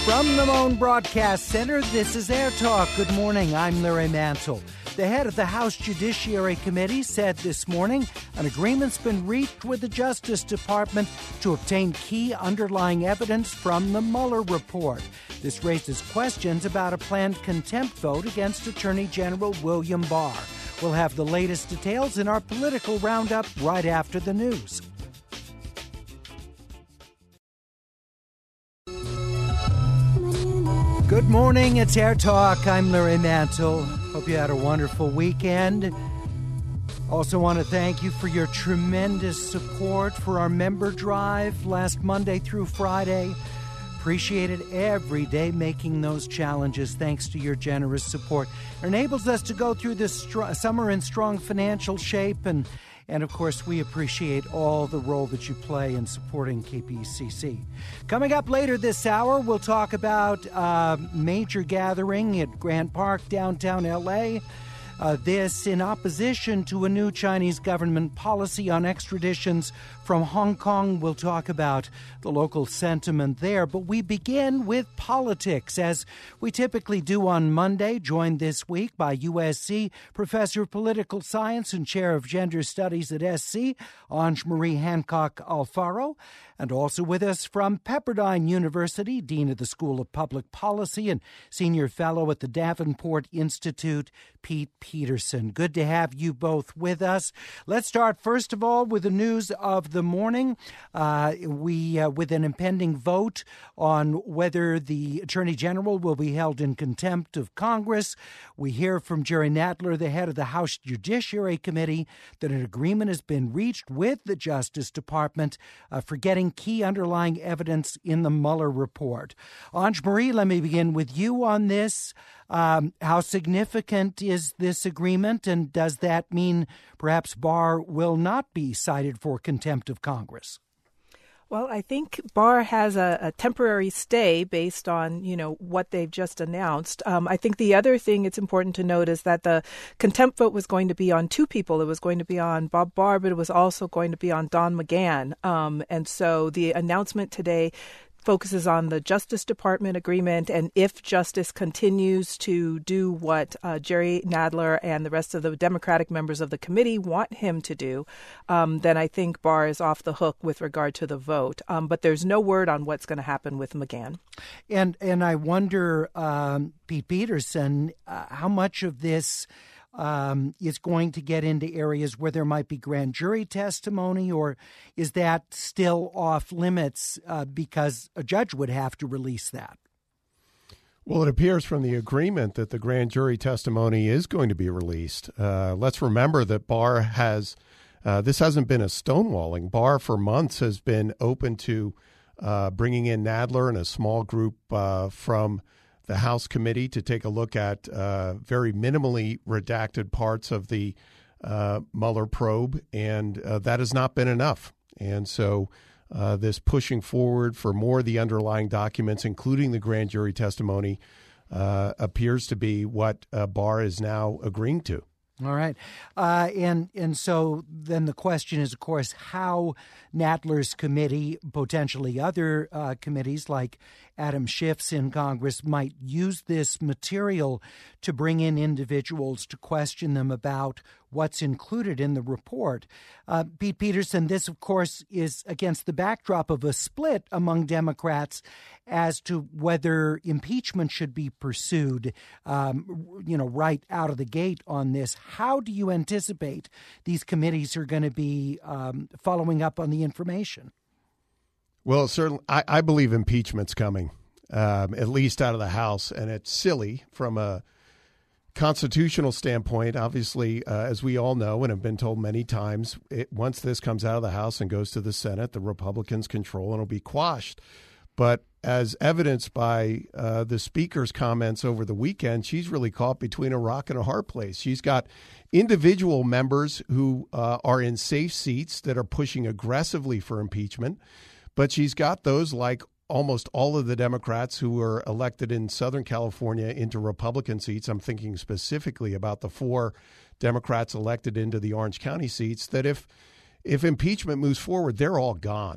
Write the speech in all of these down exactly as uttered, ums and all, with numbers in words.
From the Moan Broadcast Center, this is Air Talk. Good morning, I'm Larry Mantle. The head of the House Judiciary Committee said this morning an agreement's been reached with the Justice Department to obtain key underlying evidence from the Mueller report. This raises questions about a planned contempt vote against Attorney General William Barr. We'll have the latest details in our political roundup right after the news. Good morning, it's Air Talk. I'm Larry Mantle. Hope you had a wonderful weekend. Also want to thank you for your tremendous support for our member drive last Monday through Friday. Appreciated every day making those challenges thanks to your generous support. It enables us to go through this str- summer in strong financial shape, and And, of course, we appreciate all the role that you play in supporting K P C C. Coming up later this hour, we'll talk about a major gathering at Grant Park, downtown L A. Uh, this in opposition to a new Chinese government policy on extraditions from Hong Kong. We'll talk about the local sentiment there. But we begin with politics, as we typically do on Monday, joined this week by U S C Professor of Political Science and Chair of Gender Studies at S C, Ange Marie Hancock Alfaro. And also with us from Pepperdine University, Dean of the School of Public Policy and Senior Fellow at the Davenport Institute, Pete Peterson. Good to have you both with us. Let's start, first of all, with the news of the morning. Uh, we, uh, with an impending vote on whether the Attorney General will be held in contempt of Congress, we hear from Jerry Nadler, the head of the House Judiciary Committee, that an agreement has been reached with the Justice Department uh, for getting key underlying evidence in the Mueller report. Ange Marie, let me begin with you on this. Um, how significant is this agreement, and does that mean perhaps Barr will not be cited for contempt of Congress? Well, I think Barr has a, a temporary stay based on, you know, what they've just announced. Um, I think the other thing it's important to note is that the contempt vote was going to be on two people. It was going to be on Bob Barr, but it was also going to be on Don McGahn. Um, and so the announcement today focuses on the Justice Department agreement, and if Justice continues to do what uh, Jerry Nadler and the rest of the Democratic members of the committee want him to do, um, then I think Barr is off the hook with regard to the vote. Um, but there's no word on what's going to happen with McGahn. And and I wonder, um, Pete Peterson, uh, how much of this Um, is going to get into areas where there might be grand jury testimony, or is that still off limits uh, because a judge would have to release that? Well, it appears from the agreement that the grand jury testimony is going to be released. Uh, let's remember that Barr has, uh, this hasn't been a stonewalling. Barr for months has been open to uh, bringing in Nadler and a small group uh, from the House committee to take a look at uh, very minimally redacted parts of the uh, Mueller probe, and uh, that has not been enough. And so uh, this pushing forward for more of the underlying documents, including the grand jury testimony, uh, appears to be what uh, Barr is now agreeing to. All right. Uh, and and so then the question is, of course, how Nadler's committee, potentially other uh, committees like Adam Schiff's in Congress, might use this material to bring in individuals to question them about what's included in the report. Uh, Pete Peterson, this, of course, is against the backdrop of a split among Democrats as to whether impeachment should be pursued, um, you know, right out of the gate on this. How do you anticipate these committees are going to be um, following up on the information? Well, certainly, I, I believe impeachment's coming, um, at least out of the House, and it's silly from a constitutional standpoint. Obviously, uh, as we all know and have been told many times, it, once this comes out of the House and goes to the Senate, the Republicans control and it'll be quashed. But as evidenced by uh, the Speaker's comments over the weekend, she's really caught between a rock and a hard place. She's got individual members who uh, are in safe seats that are pushing aggressively for impeachment, but she's got those like almost all of the Democrats who were elected in Southern California into Republican seats. I'm thinking specifically about the four Democrats elected into the Orange County seats, that if if impeachment moves forward, they're all gone.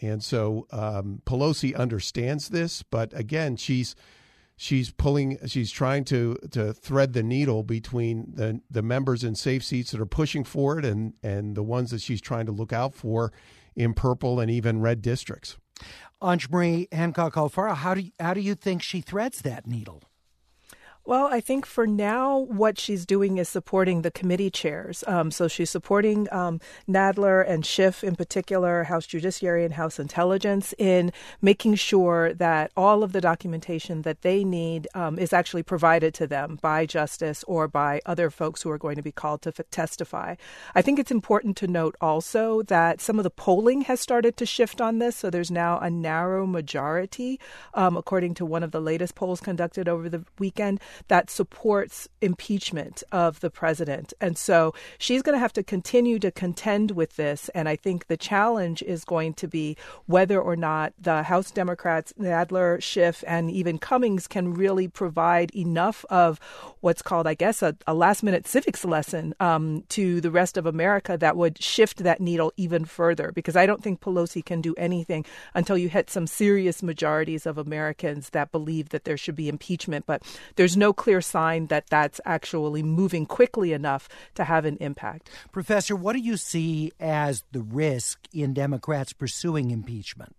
And so um, Pelosi understands this, but again, she's she's pulling, she's trying to to thread the needle between the the members in safe seats that are pushing for it and and the ones that she's trying to look out for in purple and even red districts. Anj-Marie Hancock-Alfaro, how do you, how do you think she threads that needle? Well, I think for now, what she's doing is supporting the committee chairs. Um, so she's supporting um, Nadler and Schiff in particular, House Judiciary and House Intelligence, in making sure that all of the documentation that they need um, is actually provided to them by Justice or by other folks who are going to be called to f- testify. I think it's important to note also that some of the polling has started to shift on this. So there's now a narrow majority, um, according to one of the latest polls conducted over the weekend, that supports impeachment of the president. And so she's going to have to continue to contend with this. And I think the challenge is going to be whether or not the House Democrats, Nadler, Schiff, and even Cummings can really provide enough of what's called, I guess, a, a last-minute civics lesson um, to the rest of America that would shift that needle even further. Because I don't think Pelosi can do anything until you hit some serious majorities of Americans that believe that there should be impeachment. But there's no clear sign that that's actually moving quickly enough to have an impact. Professor, what do you see as the risk in Democrats pursuing impeachment?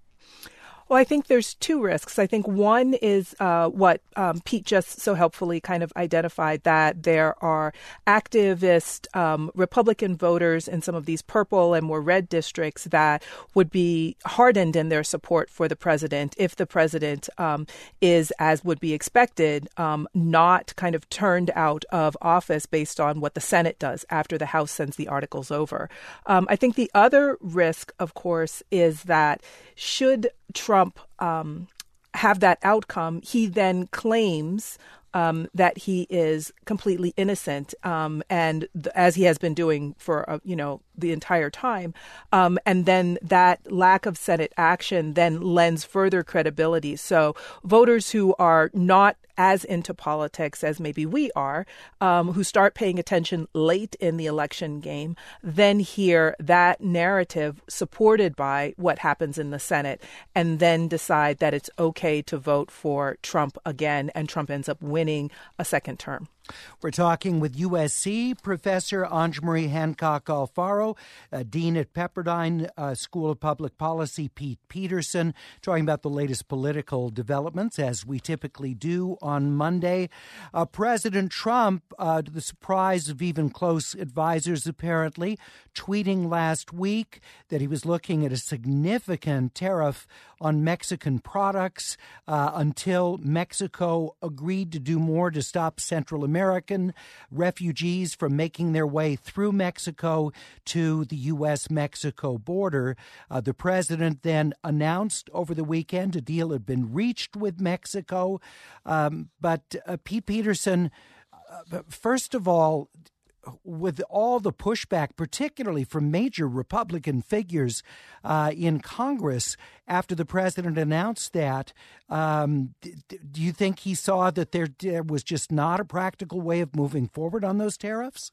Well, I think there's two risks. I think one is uh, what um, Pete just so helpfully kind of identified, that there are activist um, Republican voters in some of these purple and more red districts that would be hardened in their support for the president if the president um, is, as would be expected, um, not kind of turned out of office based on what the Senate does after the House sends the articles over. Um, I think the other risk, of course, is that should Trump um, have that outcome, he then claims um, that he is completely innocent, um, and th- as he has been doing for uh, you know the entire time, um, and then that lack of Senate action then lends further credibility. So voters who are not as into politics as maybe we are, um, who start paying attention late in the election game, then hear that narrative supported by what happens in the Senate, and then decide that it's okay to vote for Trump again, and Trump ends up winning a second term. We're talking with U S C Professor Anj-Marie Hancock-Alfaro, uh, Dean at Pepperdine uh, School of Public Policy, Pete Peterson, talking about the latest political developments, as we typically do on Monday. Uh, President Trump, uh, to the surprise of even close advisors apparently, tweeting last week that he was looking at a significant tariff on Mexican products uh, until Mexico agreed to do more to stop Central American refugees from making their way through Mexico to the U S Mexico border. Uh, the president then announced over the weekend a deal had been reached with Mexico. Um, but uh, Pete Peterson, uh, first of all, with all the pushback, particularly from major Republican figures uh, in Congress after the president announced that, um, d- do you think he saw that there, there was just not a practical way of moving forward on those tariffs?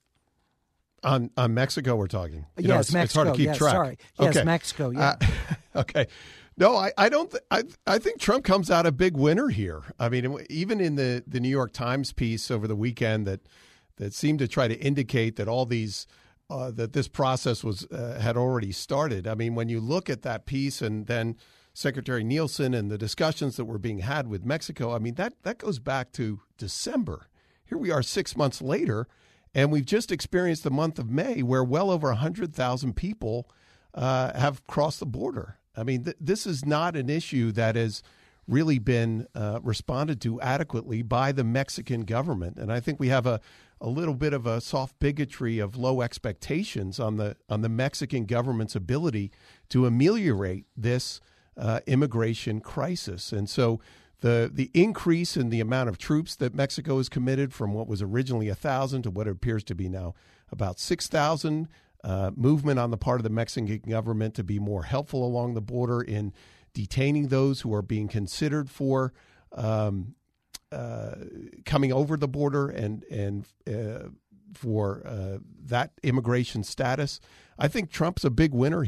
On on Mexico, we're talking. You yes, know, it's, Mexico. It's hard to keep yes, track. Sorry. Yes, okay. Mexico. Yeah. Uh, okay. No, I, I don't. Th- I I think Trump comes out a big winner here. I mean, even in the, the New York Times piece over the weekend that that seemed to try to indicate that all these uh, that this process was uh, had already started. I mean, when you look at that piece and then Secretary Nielsen and the discussions that were being had with Mexico, I mean, that that goes back to December. Here we are six months later, and we've just experienced the month of May where well over one hundred thousand people uh, have crossed the border. I mean, th- this is not an issue that has really been uh, responded to adequately by the Mexican government. And I think we have a, a little bit of a soft bigotry of low expectations on the on the Mexican government's ability to ameliorate this uh, immigration crisis. And so the the increase in the amount of troops that Mexico has committed from what was originally one thousand to what it appears to be now about six thousand, uh, movement on the part of the Mexican government to be more helpful along the border in detaining those who are being considered for um, uh, coming over the border and and uh, for uh, that immigration status. I think Trump's a big winner here.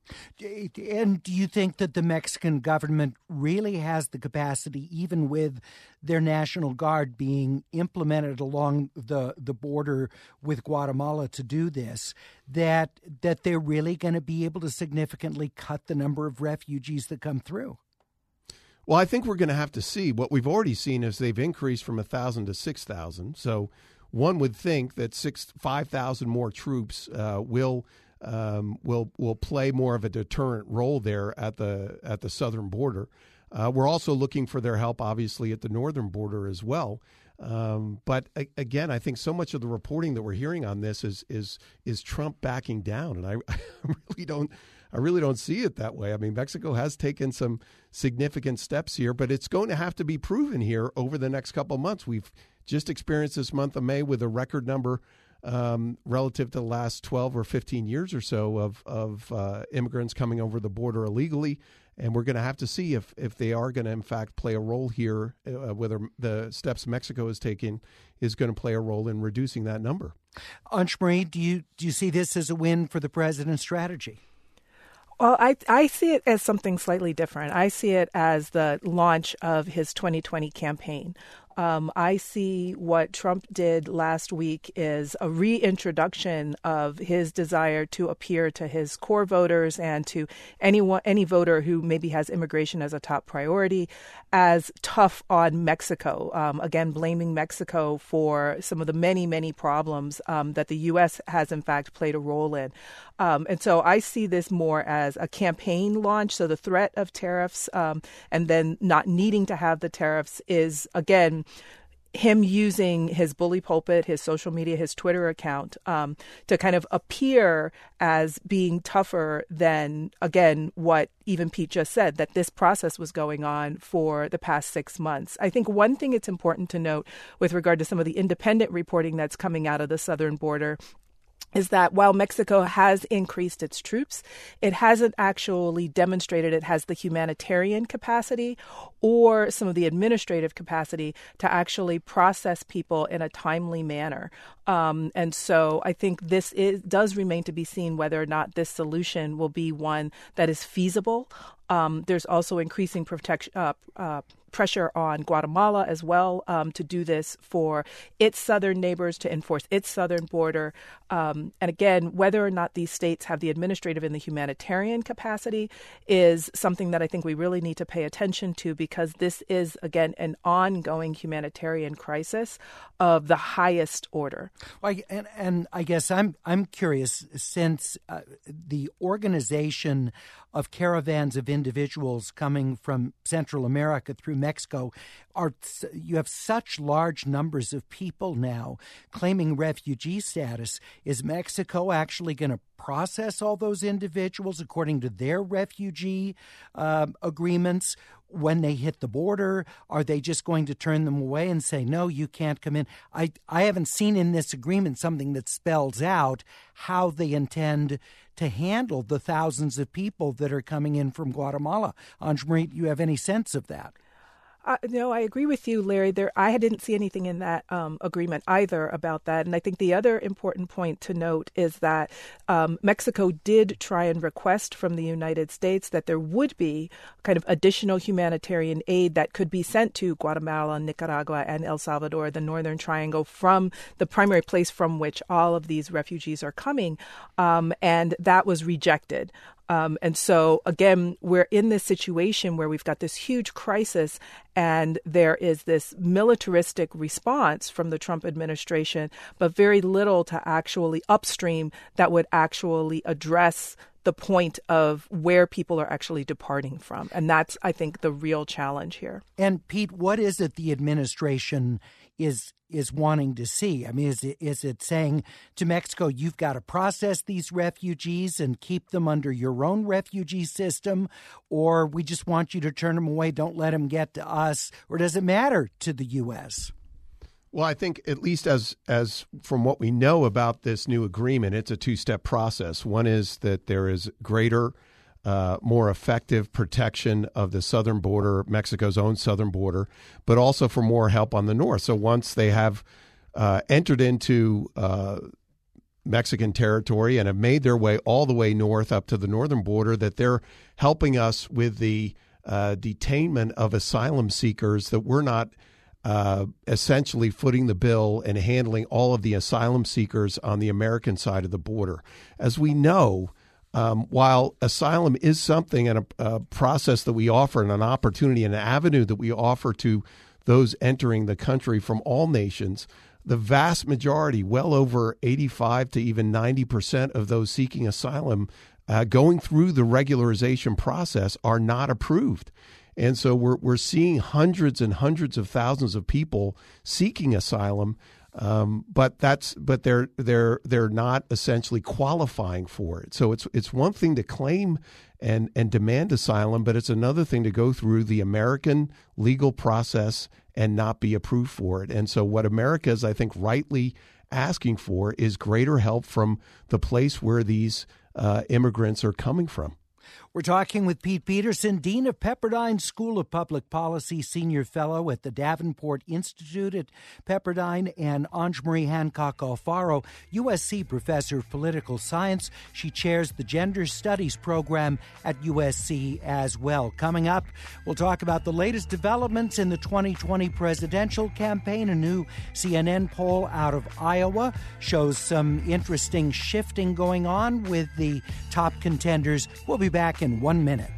And do you think that the Mexican government really has the capacity, even with their National Guard being implemented along the, the border with Guatemala to do this, that that they're really going to be able to significantly cut the number of refugees that come through? Well, I think we're going to have to see. What we've already seen is they've increased from one thousand to six thousand. So one would think that six, five thousand more troops uh, will Um, will will play more of a deterrent role there at the at the southern border. Uh, we're also looking for their help, obviously, at the northern border as well. Um, but a, again, I think so much of the reporting that we're hearing on this is is is Trump backing down, and I, I really don't I really don't see it that way. I mean, Mexico has taken some significant steps here, but it's going to have to be proven here over the next couple of months. We've just experienced this month of May with a record number. Um, relative to the last twelve or fifteen years or so of, of uh, immigrants coming over the border illegally. And we're going to have to see if, if they are going to, in fact, play a role here, uh, whether the steps Mexico is taking is going to play a role in reducing that number. Ansh Marie, do you, do you see this as a win for the president's strategy? Well, I, I see it as something slightly different. I see it as the launch of his twenty twenty campaign. Um, I see what Trump did last week is a reintroduction of his desire to appear to his core voters and to anyone, any voter who maybe has immigration as a top priority as tough on Mexico. Um, again, blaming Mexico for some of the many, many problems um, that the U S has, in fact, played a role in. Um, and so I see this more as a campaign launch. So the threat of tariffs um, and then not needing to have the tariffs is, again, him using his bully pulpit, his social media, his Twitter account um, to kind of appear as being tougher than, again, what even Pete just said, that this process was going on for the past six months. I think one thing it's important to note with regard to some of the independent reporting that's coming out of the southern border is that while Mexico has increased its troops, it hasn't actually demonstrated it has the humanitarian capacity or some of the administrative capacity to actually process people in a timely manner. Um, and so I think this is, does remain to be seen whether or not this solution will be one that is feasible. Um, there's also increasing protection, uh, uh, pressure on Guatemala as well um, to do this for its southern neighbors, to enforce its southern border. Um, and again, whether or not these states have the administrative and the humanitarian capacity is something that I think we really need to pay attention to, because this is, again, an ongoing humanitarian crisis of the highest order. Well, and, and I guess I'm I'm curious, since uh, the organization of caravans of individuals coming from Central America through Mexico, are you have such large numbers of people now claiming refugee status. Is Mexico actually going to process all those individuals according to their refugee uh, agreements when they hit the border? Are they just going to turn them away and say, no, you can't come in? I, I haven't seen in this agreement something that spells out how they intend to handle the thousands of people that are coming in from Guatemala. Ansh Marie, do you have any sense of that? Uh, no, I agree with you, Larry. There, I didn't see anything in that um, agreement either about that. And I think the other important point to note is that um, Mexico did try and request from the United States that there would be kind of additional humanitarian aid that could be sent to Guatemala, Nicaragua, and El Salvador, the Northern Triangle, from the primary place from which all of these refugees are coming. Um, and that was rejected. Um, and so, again, we're in this situation where we've got this huge crisis and there is this militaristic response from the Trump administration, but very little to actually upstream that would actually address the point of where people are actually departing from. And that's, I think, the real challenge here. And, Pete, what is it the administration is is wanting to see? I mean, is it, is it saying to Mexico, you've got to process these refugees and keep them under your own refugee system, or we just want you to turn them away, don't let them get to us, or does it matter to the U S? Well, I think at least as as from what we know about this new agreement, it's a two-step process. One is that there is greater, uh, more effective protection of the southern border, Mexico's own southern border, but also for more help on the north. So once they have uh, entered into uh, Mexican territory and have made their way all the way north up to the northern border, that they're helping us with the uh, detainment of asylum seekers, that we're not uh, essentially footing the bill and handling all of the asylum seekers on the American side of the border. As we know, um, while asylum is something and a, a process that we offer and an opportunity and an avenue that we offer to those entering the country from all nations, the vast majority, well over eighty-five to even ninety percent of those seeking asylum uh, going through the regularization process are not approved. And so we're we're seeing hundreds and hundreds of thousands of people seeking asylum, um, but that's but they're they're they're not essentially qualifying for it. So it's it's one thing to claim and and demand asylum, but it's another thing to go through the American legal process and not be approved for it. And so what America is, I think, rightly asking for is greater help from the place where these uh, immigrants are coming from. We're talking with Pete Peterson, Dean of Pepperdine School of Public Policy, Senior Fellow at the Davenport Institute at Pepperdine, and Ange-Marie Hancock-Alfaro, U S C Professor of Political Science. She chairs the Gender Studies program at U S C as well. Coming up, we'll talk about the latest developments in the twenty twenty presidential campaign. A new C N N poll out of Iowa shows some interesting shifting going on with the top contenders. We'll be back in one minute.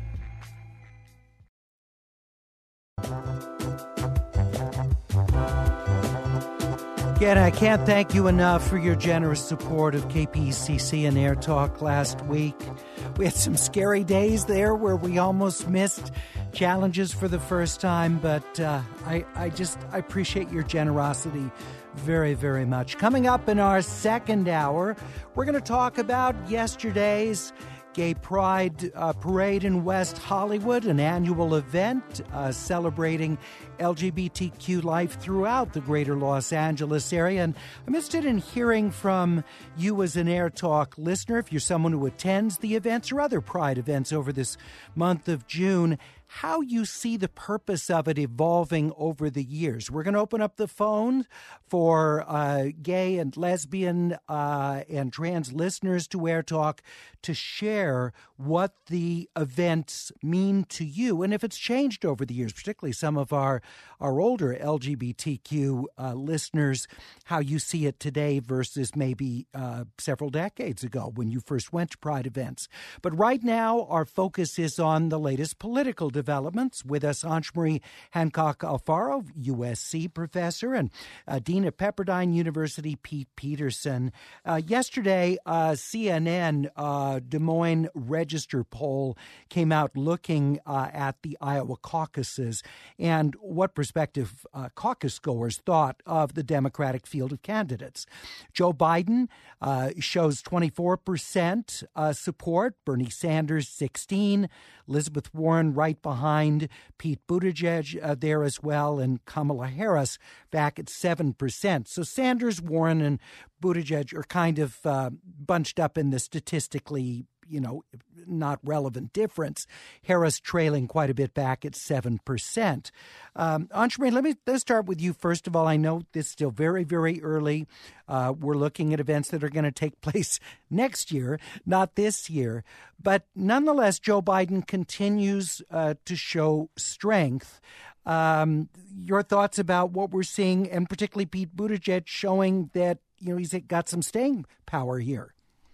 Again, I can't thank you enough for your generous support of K P C C and Air Talk last week. We had some scary days there where we almost missed challenges for the first time, but uh, I, I just I appreciate your generosity very, very much. Coming up in our second hour, we're going to talk about yesterday's Gay Pride uh, Parade in West Hollywood, an annual event uh, celebrating L G B T Q life throughout the greater Los Angeles area. And I'm interested in hearing from you as an Air Talk listener, if you're someone who attends the events or other Pride events over this month of June, how you see the purpose of it evolving over the years. We're going to open up the phone for uh, gay and lesbian uh, and trans listeners to Air Talk to share what the events mean to you and if it's changed over the years, particularly some of our, our older L G B T Q uh, listeners, how you see it today versus maybe uh, several decades ago when you first went to Pride events. But right now, our focus is on the latest political developments. With us, Ange-Marie Hancock-Alfaro, U S C professor, and uh, Dean at Pepperdine University, Pete Peterson. Uh, yesterday, uh, C N N uh, Des Moines Register poll came out looking uh, at the Iowa caucuses and what prospective uh, caucus goers thought of the Democratic field of candidates. Joe Biden uh, shows twenty-four percent uh, support, Bernie Sanders sixteen, Elizabeth Warren right behind Pete Buttigieg uh, there as well, and Kamala Harris back at seven percent. So Sanders, Warren, and Buttigieg are kind of uh, bunched up in the statistically, you know, not relevant difference. Harris trailing quite a bit back at seven percent. Um, Ange-Marie, let me let's start with you first of all. I know this is still very, very early. Uh, we're looking at events that are going to take place next year, not this year. But nonetheless, Joe Biden continues uh, to show strength. Um, your thoughts about what we're seeing, and particularly Pete Buttigieg showing that, you know, he's got some staying power here.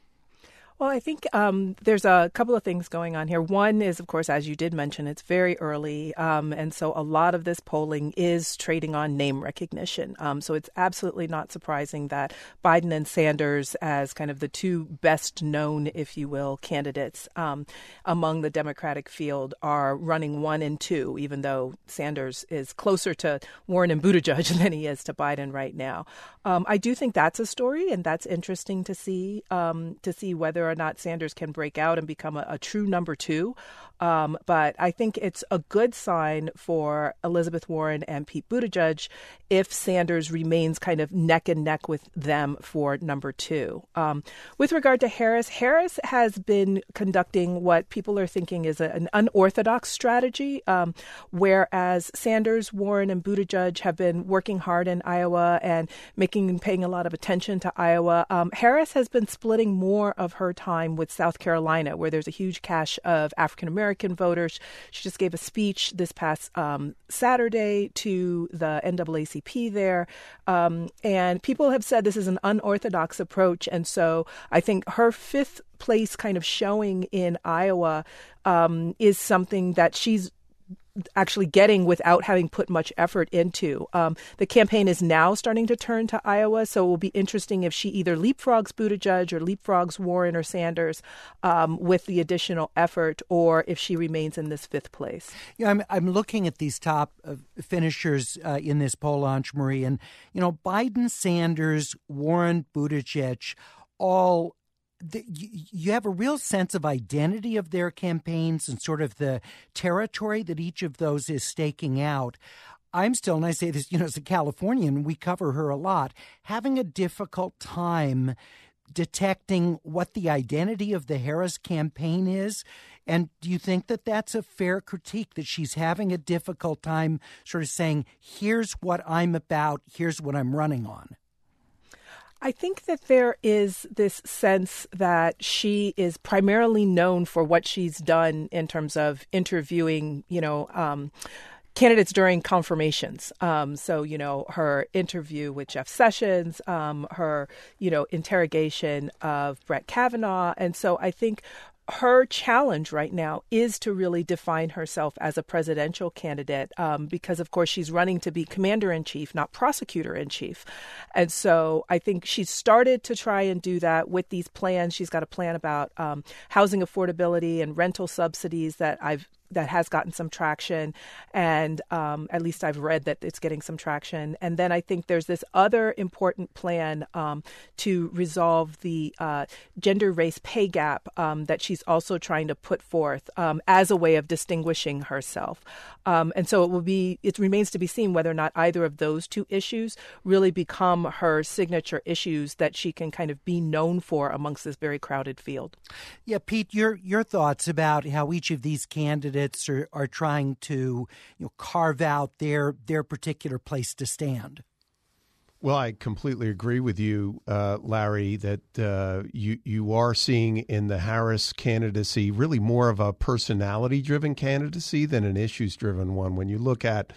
Well, I think um, there's a couple of things going on here. One is, of course, as you did mention, it's very early. Um, and so a lot of this polling is trading on name recognition. Um, so it's absolutely not surprising that Biden and Sanders, as kind of the two best known, if you will, candidates um, among the Democratic field, are running one and two, even though Sanders is closer to Warren and Buttigieg than he is to Biden right now. Um, I do think that's a story, and that's interesting to see, um, to see whether whether or not Sanders can break out and become a, a true number two. Um, but I think it's a good sign for Elizabeth Warren and Pete Buttigieg if Sanders remains kind of neck and neck with them for number two. Um, with regard to Harris, Harris has been conducting what people are thinking is a, an unorthodox strategy, um, whereas Sanders, Warren, and Buttigieg have been working hard in Iowa and making and paying a lot of attention to Iowa. Um, Harris has been splitting more of her time with South Carolina, where there's a huge cache of African American voters. She just gave a speech this past um, Saturday to the N double A C P there. Um, and people have said this is an unorthodox approach. And so I think her fifth place kind of showing in Iowa um, is something that she's actually getting without having put much effort into. Um, the campaign is now starting to turn to Iowa, so it will be interesting if she either leapfrogs Buttigieg or leapfrogs Warren or Sanders um, with the additional effort, or if she remains in this fifth place. Yeah, I'm I'm looking at these top uh, finishers uh, in this poll, Ange Marie, and you know Biden, Sanders, Warren, Buttigieg, all. The, you, you have a real sense of identity of their campaigns and sort of the territory that each of those is staking out. I'm still, and I say this, you know, as a Californian, we cover her a lot, having a difficult time detecting what the identity of the Harris campaign is. And do you think that that's a fair critique, that she's having a difficult time sort of saying, here's what I'm about, here's what I'm running on? I think that there is this sense that she is primarily known for what she's done in terms of interviewing, you know, um, candidates during confirmations. Um, so, you know, her interview with Jeff Sessions, um, her, you know, interrogation of Brett Kavanaugh. And so I think her challenge right now is to really define herself as a presidential candidate um, because, of course, she's running to be commander-in-chief, not prosecutor-in-chief. And so I think she's started to try and do that with these plans. She's got a plan about um, housing affordability and rental subsidies that I've that has gotten some traction. And um, at least I've read that it's getting some traction. And then I think there's this other important plan um, to resolve the uh, gender race pay gap um, that she's also trying to put forth um, as a way of distinguishing herself. Um, and so it will be, it remains to be seen whether or not either of those two issues really become her signature issues that she can kind of be known for amongst this very crowded field. Yeah, Pete, your your thoughts about how each of these candidates Are, are trying to you know, carve out their their particular place to stand. Well, I completely agree with you, uh, Larry, that uh, you you are seeing in the Harris candidacy really more of a personality-driven candidacy than an issues-driven one. When you look at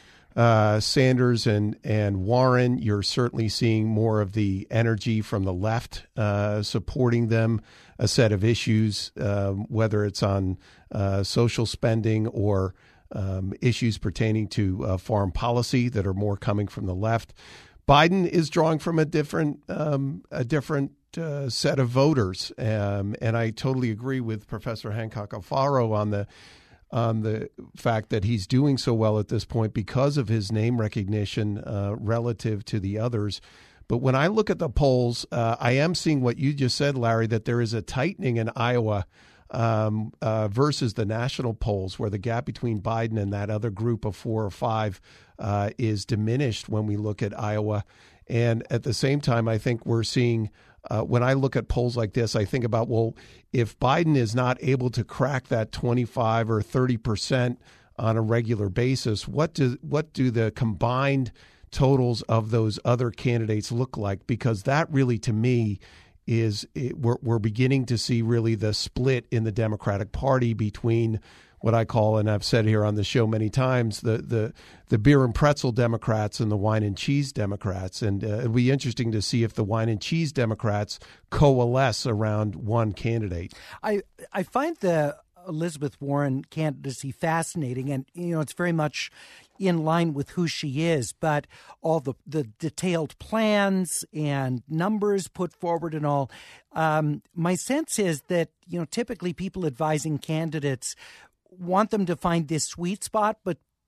uh, Sanders and, and Warren, you're certainly seeing more of the energy from the left uh, supporting them, a set of issues, um, whether it's on uh, social spending or um, issues pertaining to uh, foreign policy that are more coming from the left. Biden is drawing from a different um, a different uh, set of voters, um, and I totally agree with Professor Hancock Alfaro on the on the fact that he's doing so well at this point because of his name recognition uh, relative to the others. But when I look at the polls, uh, I am seeing what you just said, Larry, that there is a tightening in Iowa um, uh, versus the national polls, where the gap between Biden and that other group of four or five uh, is diminished when we look at Iowa. And at the same time, I think we're seeing, uh, when I look at polls like this, I think about, well, if Biden is not able to crack that twenty-five or thirty percent on a regular basis, what do, what do the combined totals of those other candidates look like? Because that really, to me, is it, we're, we're beginning to see really the split in the Democratic Party between what I call, and I've said here on the show many times, the the, the beer and pretzel Democrats and the wine and cheese Democrats. And uh, it'll be interesting to see if the wine and cheese Democrats coalesce around one candidate. I I find the Elizabeth Warren candidacy fascinating, and you know it's very much in line with who she is, but all the, the detailed plans and numbers put forward and all. Um, my sense is that, you know, typically people advising candidates want them to find this sweet spot, but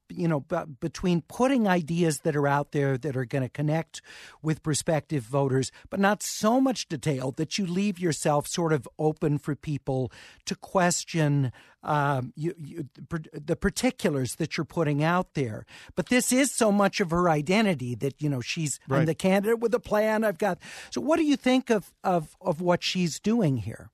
you know, b- between putting ideas that are out there that are going to connect with prospective voters, but not so much detail that you leave yourself sort of open for people to question um, you, you, the particulars that you're putting out there. But this is so much of her identity that, you know, she's right. I'm the candidate with a plan. I've got. So what do you think of, of, of what she's doing here?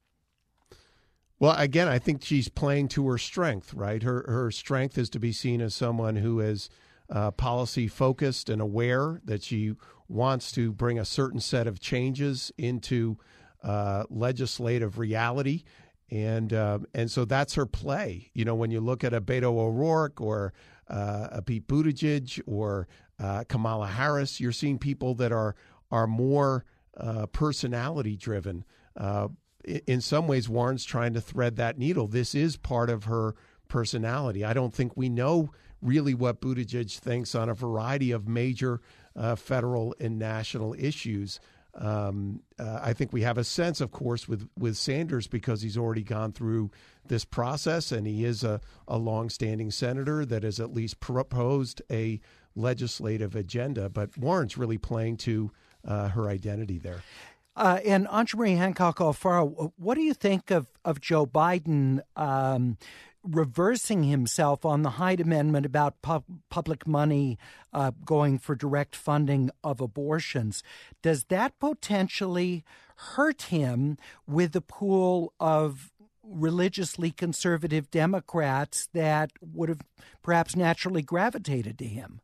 Well, again, I think she's playing to her strength, right? Her her strength is to be seen as someone who is uh, policy focused and aware that she wants to bring a certain set of changes into uh, legislative reality, and uh, and so that's her play. You know, when you look at a Beto O'Rourke or uh, a Pete Buttigieg or uh, Kamala Harris, you're seeing people that are are more uh, personality driven. Uh, In some ways, Warren's trying to thread that needle. This is part of her personality. I don't think we know really what Buttigieg thinks on a variety of major uh, federal and national issues. Um, uh, I think we have a sense, of course, with, with Sanders because he's already gone through this process and he is a, a longstanding senator that has at least proposed a legislative agenda. But Warren's really playing to uh, her identity there. Uh, and Anjali Hancock Alfaro, what do you think of, of Joe Biden um, reversing himself on the Hyde Amendment about pu- public money uh, going for direct funding of abortions? Does that potentially hurt him with the pool of religiously conservative Democrats that would have perhaps naturally gravitated to him?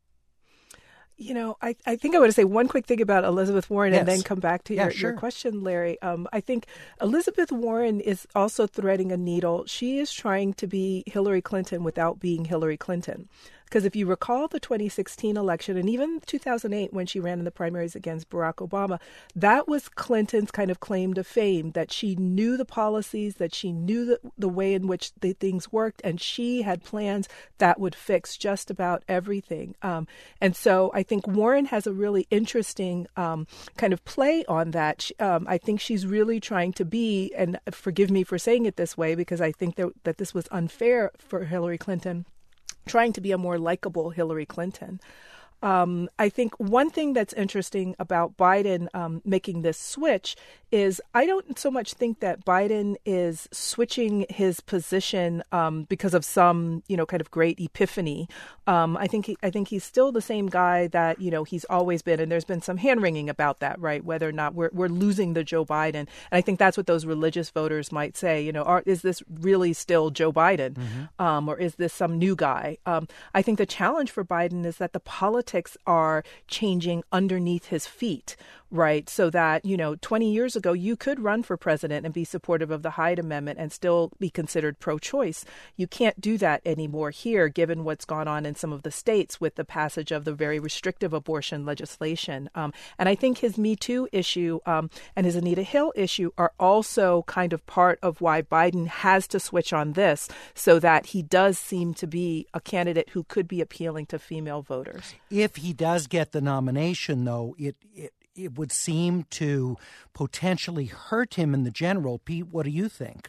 You know, I, I think I want to say one quick thing about Elizabeth Warren yes. and then come back to yeah, your, sure. your question, Larry. Um, I think Elizabeth Warren is also threading a needle. She is trying to be Hillary Clinton without being Hillary Clinton. Because if you recall the twenty sixteen election and even two thousand eight when she ran in the primaries against Barack Obama, that was Clinton's kind of claim to fame, that she knew the policies, that she knew the, the way in which the things worked, and she had plans that would fix just about everything. Um, and so I think Warren has a really interesting um, kind of play on that. She, um, I think she's really trying to be, and forgive me for saying it this way, because I think that, that this was unfair for Hillary Clinton, trying to be a more likable Hillary Clinton. Um, I think one thing that's interesting about Biden um, making this switch is I don't so much think that Biden is switching his position um, because of some, you know, kind of great epiphany. Um, I think he, I think he's still the same guy that, you know, he's always been. And there's been some hand-wringing about that, right? Whether or not we're we're losing the Joe Biden. And I think that's what those religious voters might say, you know, are, is this really still Joe Biden? Mm-hmm. Um, or is this some new guy? Um, I think the challenge for Biden is that the politics are changing underneath his feet, right? So that, you know, twenty years ago, you could run for president and be supportive of the Hyde Amendment and still be considered pro-choice. You can't do that anymore here, given what's gone on in some of the states with the passage of the very restrictive abortion legislation. Um, and I think his Me Too issue um, and his Anita Hill issue are also kind of part of why Biden has to switch on this, so that he does seem to be a candidate who could be appealing to female voters. If he does get the nomination, though, it, it it would seem to potentially hurt him in the general. Pete, what do you think?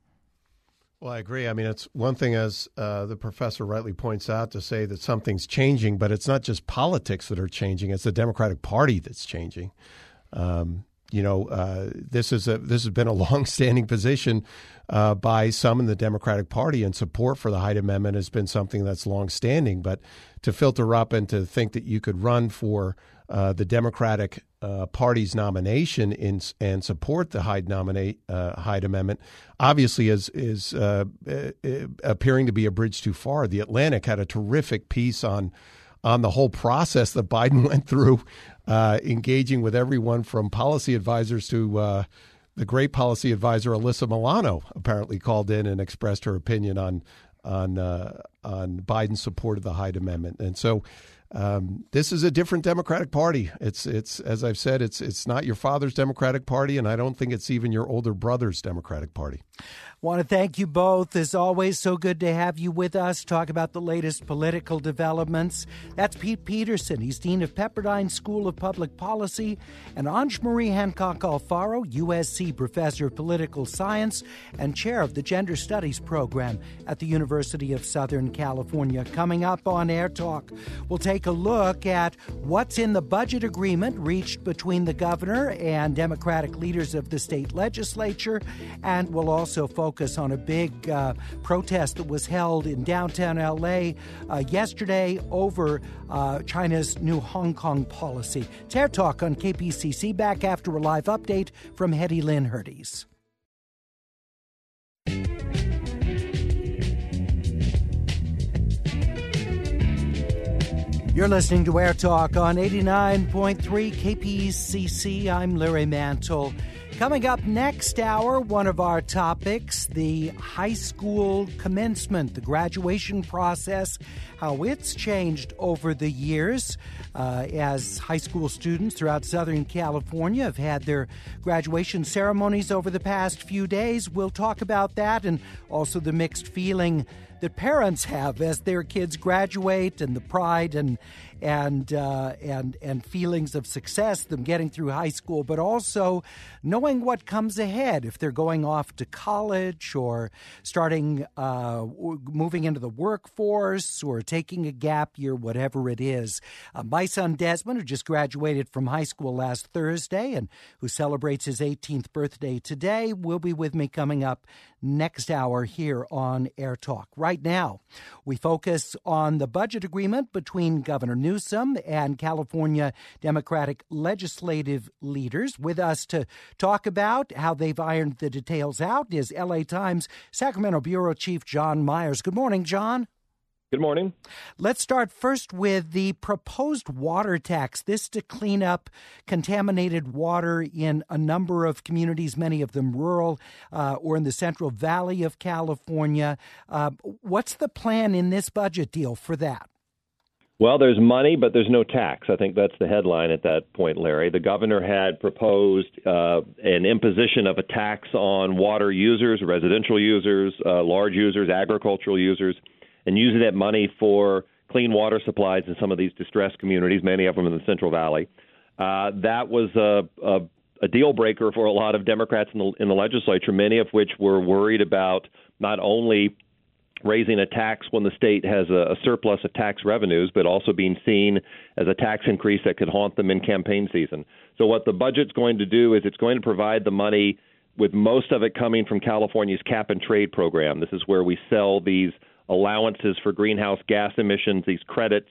Well, I agree. I mean, it's one thing, as uh, the professor rightly points out, to say that something's changing, but it's not just politics that are changing. It's the Democratic Party that's changing. Um, you know, uh, this is a this has been a longstanding position uh, by some in the Democratic Party, and support for the Hyde Amendment has been something that's longstanding. But to filter up and to think that you could run for uh, the Democratic uh, Party's nomination in, and support the Hyde nominate uh, Hyde Amendment, obviously is is uh, uh, appearing to be a bridge too far. The Atlantic had a terrific piece on on the whole process that Biden went through, uh, engaging with everyone from policy advisors to uh, the great policy advisor Alyssa Milano apparently called in and expressed her opinion on on uh, on Biden's support of the Hyde Amendment. And so um, this is a different Democratic Party. It's it's as I've said, it's it's not your father's Democratic Party, and I don't think it's even your older brother's Democratic Party. Want to thank you both. As always, so good to have you with us, talk about the latest political developments. That's Pete Peterson. He's Dean of Pepperdine School of Public Policy, and Anjali Hancock Alfaro, U S C Professor of Political Science and Chair of the Gender Studies Program at the University of Southern Southern California. Coming up on Air Talk, we'll take a look at what's in the budget agreement reached between the governor and Democratic leaders of the state legislature, and we'll also focus on a big uh, protest that was held in downtown L A uh, yesterday over uh, China's new Hong Kong policy. It's Air Talk on K P C C, back after a live update from Hetty Lynn Herdes. You're listening to Air Talk on eighty-nine point three K P C C. I'm Larry Mantle. Coming up next hour, one of our topics, the high school commencement, the graduation process, how it's changed over the years uh, as high school students throughout Southern California have had their graduation ceremonies over the past few days. We'll talk about that and also the mixed feeling that parents have as their kids graduate, and the pride and and uh, and and feelings of success, them getting through high school, but also knowing what comes ahead if they're going off to college or starting uh, moving into the workforce or taking a gap year, whatever it is. Uh, my son Desmond, who just graduated from high school last Thursday and who celebrates his eighteenth birthday today, will be with me coming up next hour here on Air Talk. Right now, we focus on the budget agreement between Governor Newsom and California Democratic legislative leaders. With us to talk about how they've ironed the details out is L A Times Sacramento Bureau Chief John Myers. Good morning, John. Good morning. Let's start first with the proposed water tax. This to clean up contaminated water in a number of communities, many of them rural uh, or in the Central Valley of California. Uh, what's the plan in this budget deal for that? Well, there's money, but there's no tax. I think that's the headline at that point, Larry. The governor had proposed uh, an imposition of a tax on water users, residential users, uh, large users, agricultural users, and using that money for clean water supplies in some of these distressed communities, many of them in the Central Valley. Uh, that was a, a, a deal breaker for a lot of Democrats in the, in the legislature, many of which were worried about not only raising a tax when the state has a, a surplus of tax revenues, but also being seen as a tax increase that could haunt them in campaign season. So what the budget's going to do is it's going to provide the money, with most of it coming from California's cap and trade program. This is where we sell these allowances for greenhouse gas emissions, these credits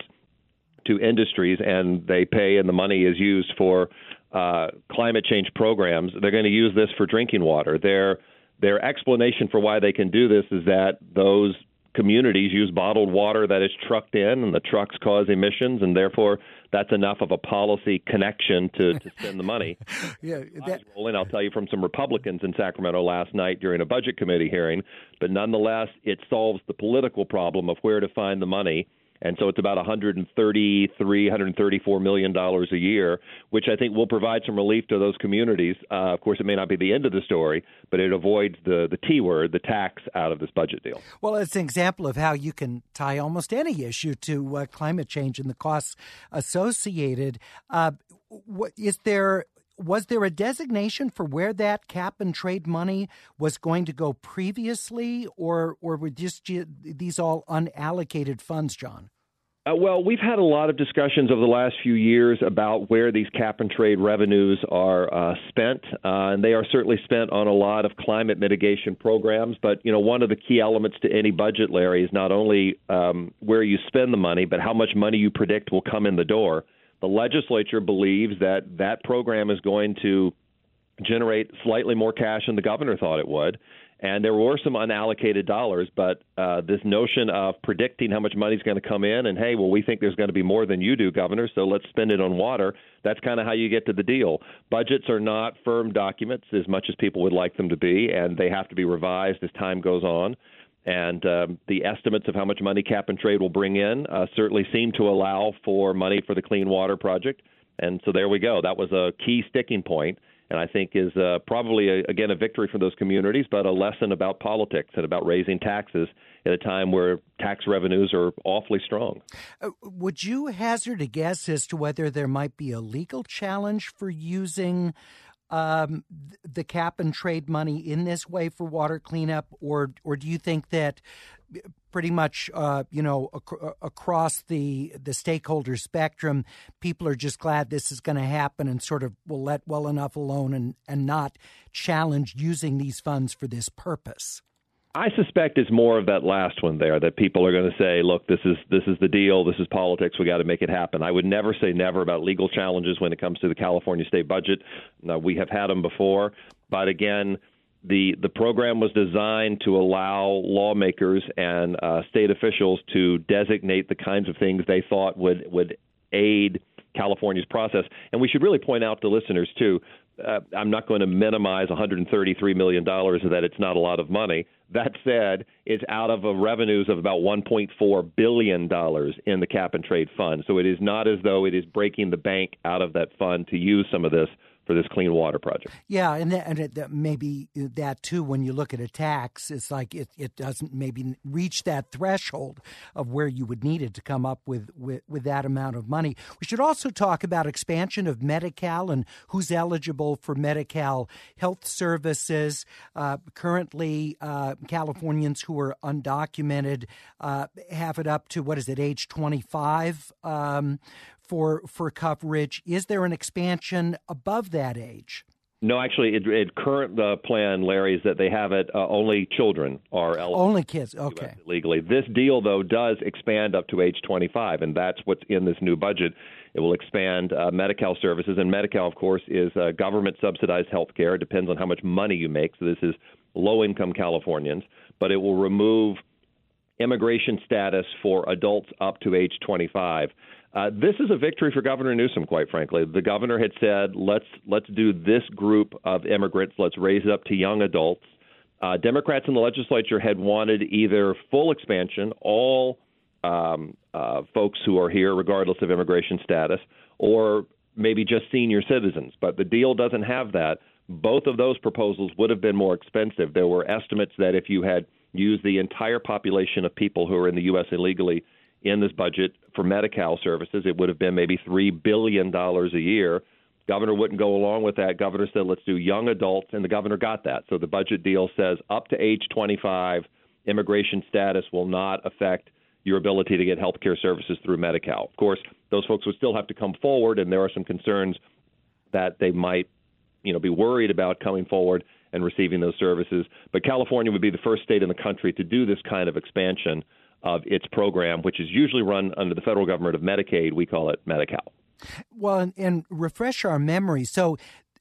to industries, and they pay, and the money is used for uh, climate change programs. They're going to use this for drinking water. Their their explanation for why they can do this is that those communities use bottled water that is trucked in, and the trucks cause emissions, and therefore that's enough of a policy connection to, to spend the money. yeah, that... rolling, I'll tell you, from some Republicans in Sacramento last night during a budget committee hearing, but nonetheless, it solves the political problem of where to find the money. And so it's about one hundred thirty-three, one hundred thirty-four million dollars a year, which I think will provide some relief to those communities. Uh, of course, it may not be the end of the story, but it avoids the, the T word, the tax, out of this budget deal. Well, it's an example of how you can tie almost any issue to uh, climate change and the costs associated. Uh, what, is there... Was there a designation for where that cap and trade money was going to go previously, or or were just these all unallocated funds, John? Uh, well, we've had a lot of discussions over the last few years about where these cap and trade revenues are uh, spent, uh, and they are certainly spent on a lot of climate mitigation programs. But, you know, one of the key elements to any budget, Larry, is not only um, where you spend the money, but how much money you predict will come in the door. The legislature believes that that program is going to generate slightly more cash than the governor thought it would. And there were some unallocated dollars, but uh, this notion of predicting how much money is going to come in and, hey, well, we think there's going to be more than you do, Governor, so let's spend it on water, that's kind of how you get to the deal. Budgets are not firm documents as much as people would like them to be, and they have to be revised as time goes on. And um, the estimates of how much money cap and trade will bring in uh, certainly seem to allow for money for the Clean Water Project. And so there we go. That was a key sticking point, and I think is uh, probably, a, again, a victory for those communities, but a lesson about politics and about raising taxes at a time where tax revenues are awfully strong. Uh, would you hazard a guess as to whether there might be a legal challenge for using um, the cap and trade money in this way for water cleanup, or or do you think that pretty much, uh, you know, ac- across the the stakeholder spectrum, people are just glad this is going to happen and sort of will let well enough alone and, and not challenge using these funds for this purpose? I suspect it's more of that last one there, that people are going to say, look, this is this is the deal. This is politics. We got to make it happen. I would never say never about legal challenges when it comes to the California state budget. Now, we have had them before. But again, the the program was designed to allow lawmakers and uh, state officials to designate the kinds of things they thought would, would aid California's process. And we should really point out to listeners, too, Uh, I'm not going to minimize one hundred thirty-three million dollars, that it's not a lot of money. That said, it's out of a revenues of about one point four billion dollars in the cap and trade fund. So it is not as though it is breaking the bank out of that fund to use some of this for this clean water project. Yeah, and, that, and it, that maybe that, too, when you look at a tax, it's like it, it doesn't maybe reach that threshold of where you would need it to come up with, with, with that amount of money. We should also talk about expansion of Medi-Cal and who's eligible for Medi-Cal health services. Uh, currently, uh, Californians who are undocumented uh, have it up to, what is it, age twenty-five um, for for coverage. Is there an expansion above that age? No, actually, it, it current uh, plan, Larry, is that they have it uh, only children are eligible. Only kids, okay. Legally. This deal, though, does expand up to age twenty-five, and that's what's in this new budget. It will expand uh, Medi-Cal services, and Medi-Cal, of course, is uh, government-subsidized health care. It depends on how much money you make, so this is low-income Californians, but it will remove immigration status for adults up to age twenty-five. Uh, this is a victory for Governor Newsom, quite frankly. The governor had said, let's let's do this group of immigrants, let's raise it up to young adults. Uh, Democrats in the legislature had wanted either full expansion, all um, uh, folks who are here, regardless of immigration status, or maybe just senior citizens. But the deal doesn't have that. Both of those proposals would have been more expensive. There were estimates that if you had used the entire population of people who are in the U S illegally in this budget for Medi-Cal services, it would have been maybe three billion dollars a year. Governor wouldn't go along with that. Governor said, let's do young adults, and the governor got that. So the budget deal says up to age twenty-five, immigration status will not affect your ability to get health care services through Medi-Cal. Of course, those folks would still have to come forward, and there are some concerns that they might, you know, be worried about coming forward and receiving those services. But California would be the first state in the country to do this kind of expansion of its program, which is usually run under the federal government of Medicaid. We call it Medi-Cal. Well, and, and refresh our memory. So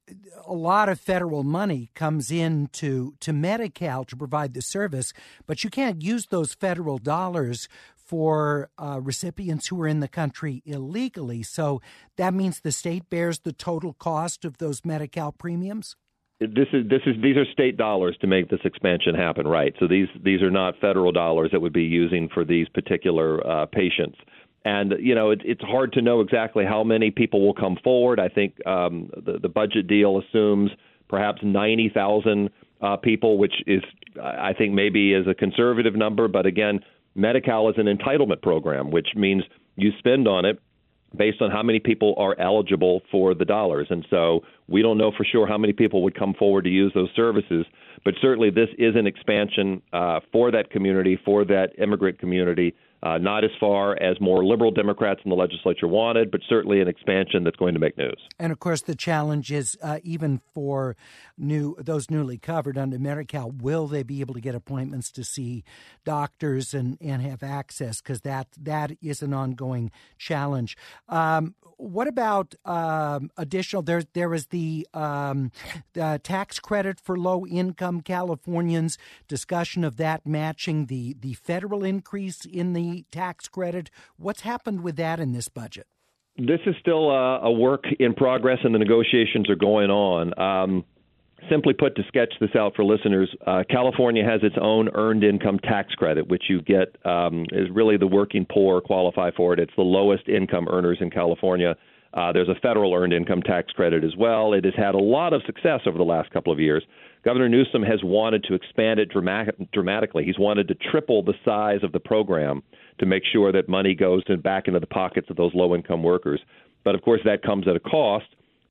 a lot of federal money comes in to, to Medi-Cal to provide the service, but you can't use those federal dollars for uh, recipients who are in the country illegally. So that means the state bears the total cost of those Medi-Cal premiums? This is this is these are state dollars to make this expansion happen, right? So these these are not federal dollars that would be using for these particular uh, patients. And you know, it, it's hard to know exactly how many people will come forward. I think um, the the budget deal assumes perhaps ninety thousand uh, people, which is I think maybe is a conservative number. But again, Medi-Cal is an entitlement program, which means you spend on it based on how many people are eligible for the dollars. And so we don't know for sure how many people would come forward to use those services. But certainly this is an expansion uh, for that community, for that immigrant community, uh, not as far as more liberal Democrats in the legislature wanted, but certainly an expansion that's going to make news. And, of course, the challenge is uh, even for new those newly covered under Medi-Cal, will they be able to get appointments to see doctors and, and have access? Because that, that is an ongoing challenge. Um, what about um, additional? There, there is the, um, the tax credit for low-income Californians, discussion of that matching the, the federal increase in the tax credit. What's happened with that in this budget? This is still a, a work in progress, and the negotiations are going on. Um, simply put, to sketch this out for listeners, uh, California has its own earned income tax credit, which you get um, is really the working poor qualify for it. It's the lowest income earners in California. Uh, there's a federal earned income tax credit as well. It has had a lot of success over the last couple of years. Governor Newsom has wanted to expand it dramatic, dramatically. He's wanted to triple the size of the program to make sure that money goes to, back into the pockets of those low-income workers. But, of course, that comes at a cost.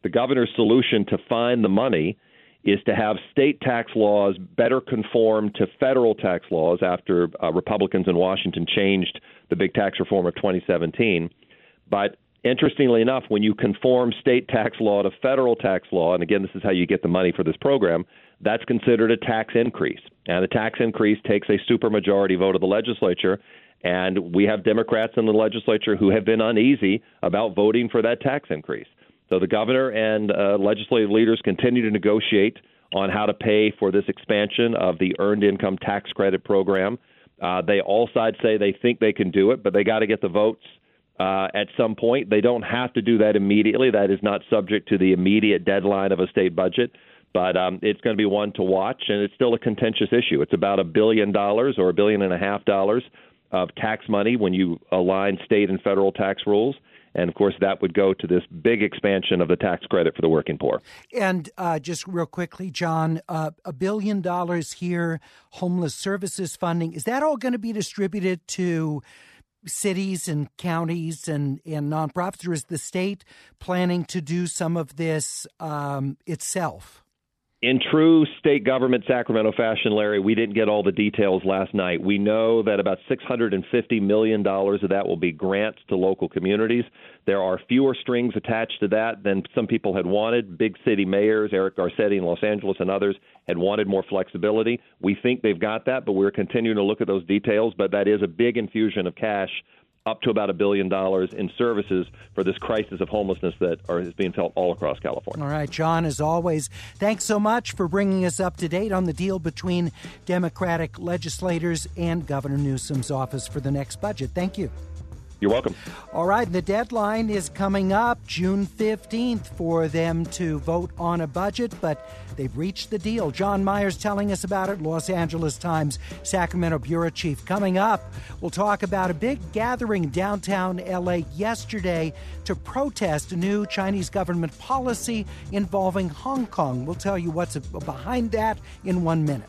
The governor's solution to find the money is to have state tax laws better conform to federal tax laws after uh, Republicans in Washington changed the big tax reform of twenty seventeen. But interestingly enough, when you conform state tax law to federal tax law, and again, this is how you get the money for this program, that's considered a tax increase. And a tax increase takes a supermajority vote of the legislature. And we have Democrats in the legislature who have been uneasy about voting for that tax increase. So the governor and uh, legislative leaders continue to negotiate on how to pay for this expansion of the Earned Income Tax Credit program. Uh, they all sides say they think they can do it, but they got to get the votes uh, at some point. They don't have to do that immediately. That is not subject to the immediate deadline of a state budget. But um, it's going to be one to watch, and it's still a contentious issue. It's about a billion dollars or a billion and a half dollars of tax money when you align state and federal tax rules. And, of course, that would go to this big expansion of the tax credit for the working poor. And uh, just real quickly, John, uh, a billion dollars here, homeless services funding, is that all going to be distributed to cities and counties and, and nonprofits, or is the state planning to do some of this um, itself? In true state government Sacramento fashion, Larry, we didn't get all the details last night. We know that about six hundred fifty million dollars of that will be grants to local communities. There are fewer strings attached to that than some people had wanted. Big city mayors, Eric Garcetti in Los Angeles and others, had wanted more flexibility. We think they've got that, but we're continuing to look at those details. But that is a big infusion of cash, up to about a billion dollars in services for this crisis of homelessness that are, is being felt all across California. All right, John, as always, thanks so much for bringing us up to date on the deal between Democratic legislators and Governor Newsom's office for the next budget. Thank you. You're welcome. All right, the deadline is coming up June fifteenth for them to vote on a budget, but they've reached the deal. John Myers telling us about it, Los Angeles Times Sacramento Bureau Chief. Coming up, we'll talk about a big gathering downtown L A yesterday to protest a new Chinese government policy involving Hong Kong. We'll tell you what's behind that in one minute.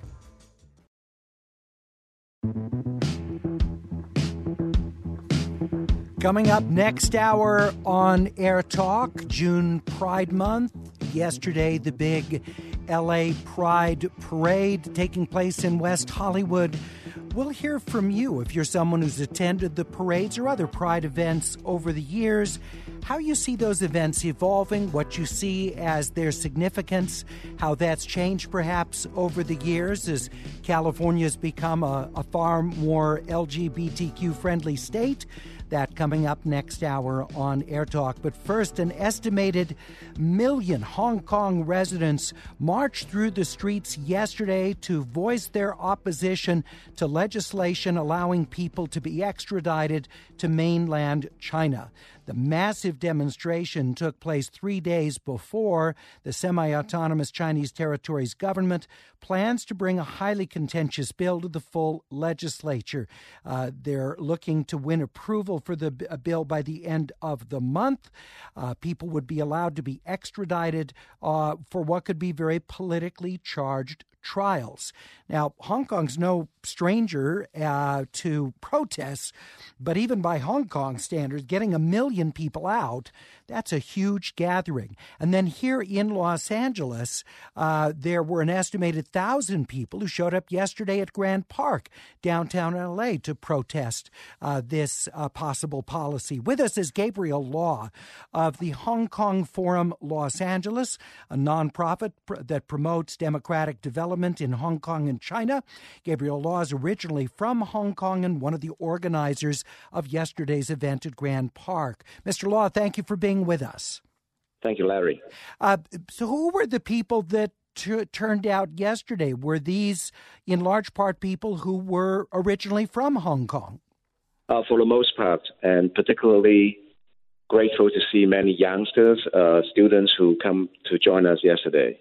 Coming up next hour on Air Talk, June Pride Month. Yesterday, the big L A Pride Parade taking place in West Hollywood. We'll hear from you if you're someone who's attended the parades or other Pride events over the years, how you see those events evolving, what you see as their significance, how that's changed perhaps over the years as California's become a, a far more L G B T Q-friendly state. That coming up next hour on Air Talk. But first, an estimated million Hong Kong residents marched through the streets yesterday to voice their opposition to legislation allowing people to be extradited to mainland China. The massive demonstration took place three days before the semi-autonomous Chinese territory's government plans to bring a highly contentious bill to the full legislature. Uh, they're looking to win approval for the bill by the end of the month. Uh, people would be allowed to be extradited uh, for what could be very politically charged trials. Now, Hong Kong's no stranger uh, to protests, but even by Hong Kong standards, getting a million people out, that's a huge gathering. And then here in Los Angeles, uh, there were an estimated thousand people who showed up yesterday at Grand Park, downtown L A, to protest uh, this uh, possible policy. With us is Gabriel Law of the Hong Kong Forum Los Angeles, a nonprofit pr- that promotes democratic development in Hong Kong and China. Gabriel Law is originally from Hong Kong and one of the organizers of yesterday's event at Grand Park. Mister Law, thank you for being with us. Thank you, Larry. Uh, so who were the people that t- turned out yesterday? Were these in large part people who were originally from Hong Kong? Uh, for the most part, and particularly grateful to see many youngsters, uh, students who come to join us yesterday.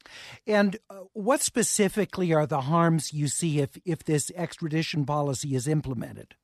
And uh, what specifically are the harms you see if, if this extradition policy is implemented?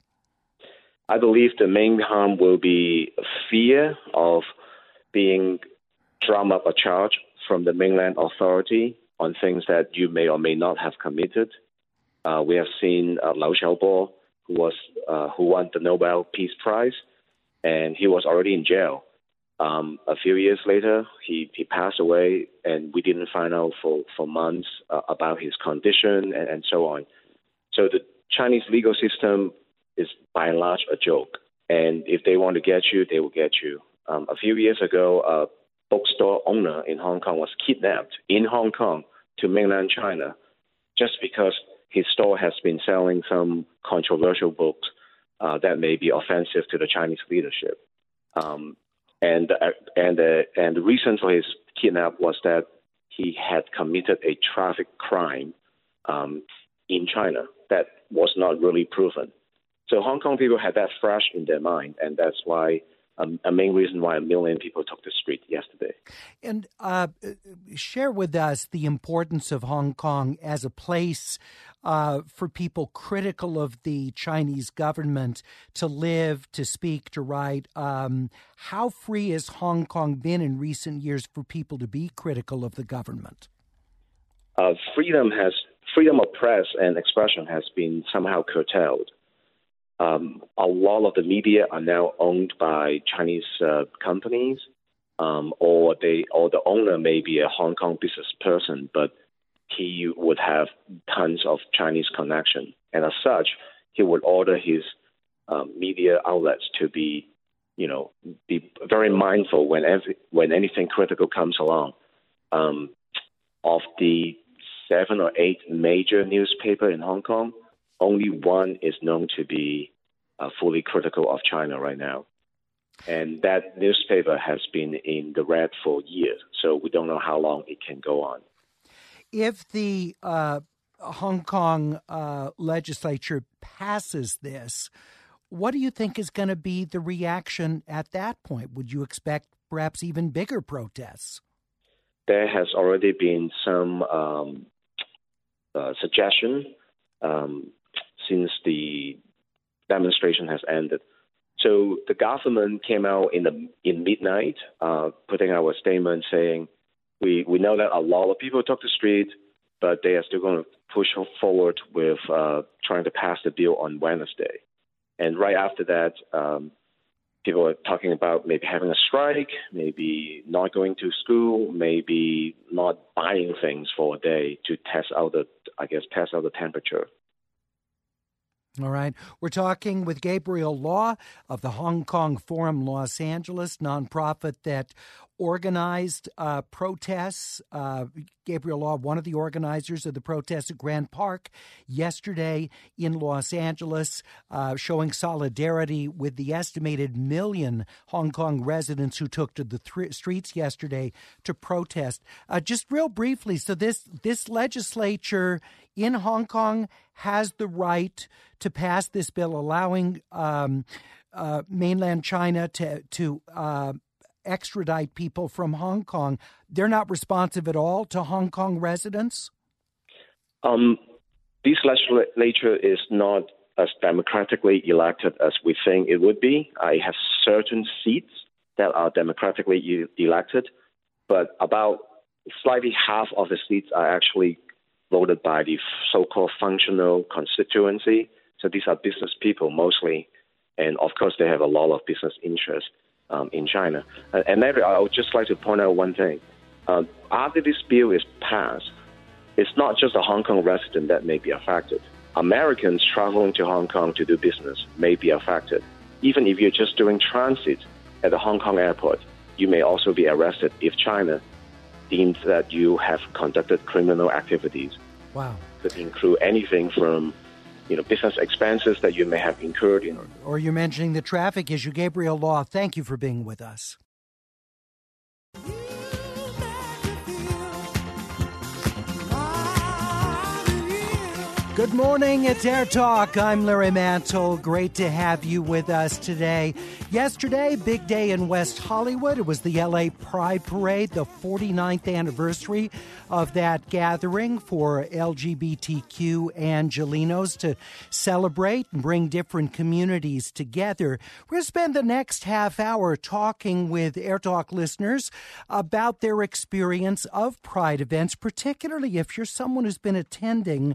I believe the main harm will be fear of being drum up a charge from the mainland authority on things that you may or may not have committed. Uh, we have seen uh, Liu Xiaobo, who was uh, who won the Nobel Peace Prize, and he was already in jail Um, a few years later, he, he passed away, and we didn't find out for, for months uh, about his condition and, and so on. So the Chinese legal system is by and large a joke. And if they want to get you, they will get you. Um, a few years ago, a bookstore owner in Hong Kong was kidnapped in Hong Kong to mainland China just because his store has been selling some controversial books uh, that may be offensive to the Chinese leadership. Um, and uh, and uh, and the reason for his kidnap was that he had committed a traffic crime um, in China that was not really proven. So Hong Kong people had that fresh in their mind, and that's why um, a main reason why a million people took the street yesterday. And uh, share with us the importance of Hong Kong as a place uh, for people critical of the Chinese government to live, to speak, to write. Um, how free has Hong Kong been in recent years for people to be critical of the government? Uh, freedom has freedom of press and expression has been somehow curtailed. Um, a lot of the media are now owned by Chinese uh, companies, um, or they, or the owner may be a Hong Kong business person, but he would have tons of Chinese connection, and as such, he would order his um, media outlets to be, you know, be very mindful when every, when anything critical comes along. Um, of the seven or eight major newspapers in Hong Kong, only one is known to be uh, fully critical of China right now. And that newspaper has been in the red for years, so we don't know how long it can go on. If the uh, Hong Kong uh, legislature passes this, what do you think is going to be the reaction at that point? Would you expect perhaps even bigger protests? There has already been some um, uh, suggestion um, since the demonstration has ended. So the government came out in the in midnight, uh, putting out a statement saying, we, we know that a lot of people took the street, but they are still going to push forward with uh, trying to pass the bill on Wednesday. And right after that, um, people are talking about maybe having a strike, maybe not going to school, maybe not buying things for a day to test out the, I guess, test out the temperature. All right. We're talking with Gabriel Law of the Hong Kong Forum Los Angeles, nonprofit that organized uh, protests. Uh, Gabriel Law, one of the organizers of the protests at Grand Park yesterday in Los Angeles, uh, showing solidarity with the estimated million Hong Kong residents who took to the th- streets yesterday to protest. Uh, just real briefly, so this this legislature in Hong Kong has the right to pass this bill allowing um, uh, mainland China to to uh, extradite people from Hong Kong. They're not responsive at all to Hong Kong residents? Um, this legislature is not as democratically elected as we think it would be. I have certain seats that are democratically e- elected, but about slightly half of the seats are actually voted by the so-called functional constituency. So these are business people mostly, and of course they have a lot of business interests um, in China. Uh, and maybe I would just like to point out one thing. Uh, after this bill is passed, it's not just a Hong Kong resident that may be affected. Americans traveling to Hong Kong to do business may be affected. Even if you're just doing transit at the Hong Kong airport, you may also be arrested if China deems that you have conducted criminal activities. Wow. Could include anything from, you know, business expenses that you may have incurred. In. Or you're mentioning the traffic issue. Gabriel Law, thank you for being with us. Good morning, it's Air Talk. I'm Larry Mantle. Great to have you with us today. Yesterday, big day in West Hollywood. It was the L A Pride Parade, the forty-ninth anniversary of that gathering for L G B T Q Angelinos to celebrate and bring different communities together. We're going to spend the next half hour talking with Air Talk listeners about their experience of Pride events, particularly if you're someone who's been attending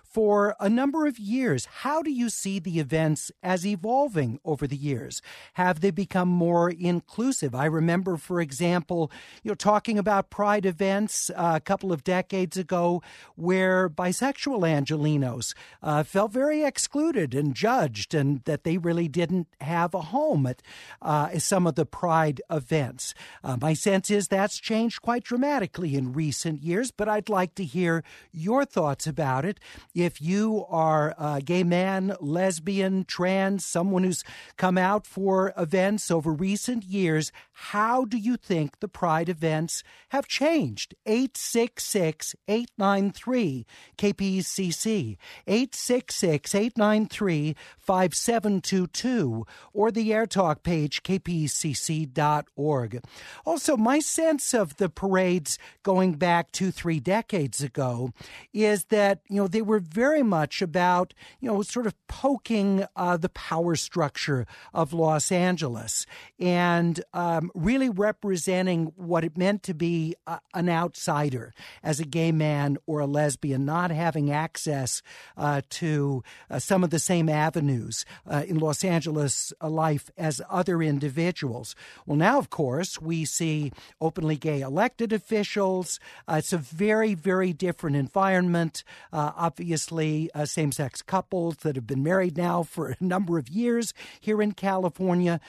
for a number of years. How do you see the events as evolving over the years? Have they become more inclusive? I remember, for example, you know, talking about Pride events uh, a couple of decades ago where bisexual Angelenos uh, felt very excluded and judged, and that they really didn't have a home at uh, some of the Pride events. Uh, my sense is that's changed quite dramatically in recent years, but I'd like to hear your thoughts about it. If you are a gay man, lesbian, trans, someone who's come out for events over recent years, how do you think the Pride events have changed? eight six six, eight nine three, K P C C, eight six six, eight nine three, five seven two two, or the AirTalk page, k p c c dot org. Also, my sense of the parades going back two, three decades ago is that, you know, they were very much about, you know, sort of poking uh, the power structure of Los Angeles and um, really representing what it meant to be uh, an outsider as a gay man or a lesbian, not having access uh, to uh, some of the same avenues uh, in Los Angeles uh, life as other individuals. Well, now, of course, we see openly gay elected officials. Uh, it's a very, very different environment. Uh, obviously, uh, same-sex couples that have been married now for a number of years here in California.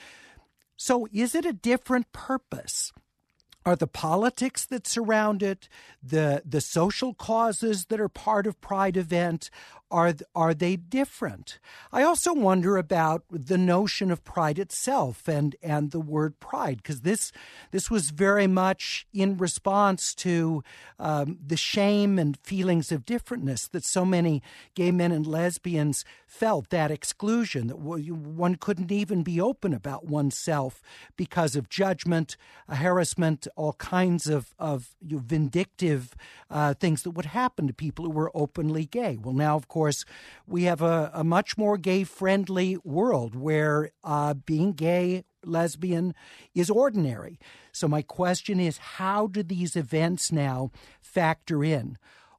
So is it a different purpose? Are the politics that surround it, the the social causes that are part of Pride event, are are they different? I also wonder about the notion of Pride itself and and the word pride, because this this was very much in response to um, the shame and feelings of differentness that so many gay men and lesbians felt, that exclusion, that one couldn't even be open about oneself because of judgment, uh, harassment, all kinds of, of you know, vindictive uh, things that would happen to people who were openly gay. Well, now, of course, we have a, a much more gay-friendly world where uh, being gay, lesbian is ordinary. So my question is, how do these events now factor in?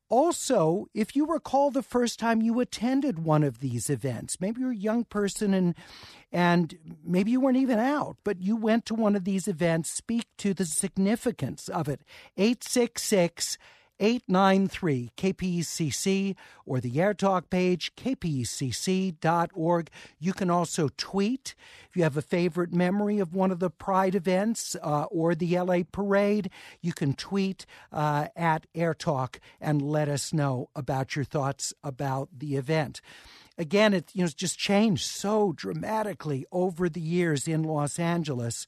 Also, if you recall the first time you attended one of these events, maybe you're a young person and and maybe you weren't even out, but you went to one of these events, speak to the significance of it. eight six six, eight nine three, K P C C, or the AirTalk page, k p c c dot org. You can also tweet. If you have a favorite memory of one of the Pride events uh, or the L A Parade, you can tweet uh, at AirTalk and let us know about your thoughts about the event. Again, it you know, it's just changed so dramatically over the years in Los Angeles,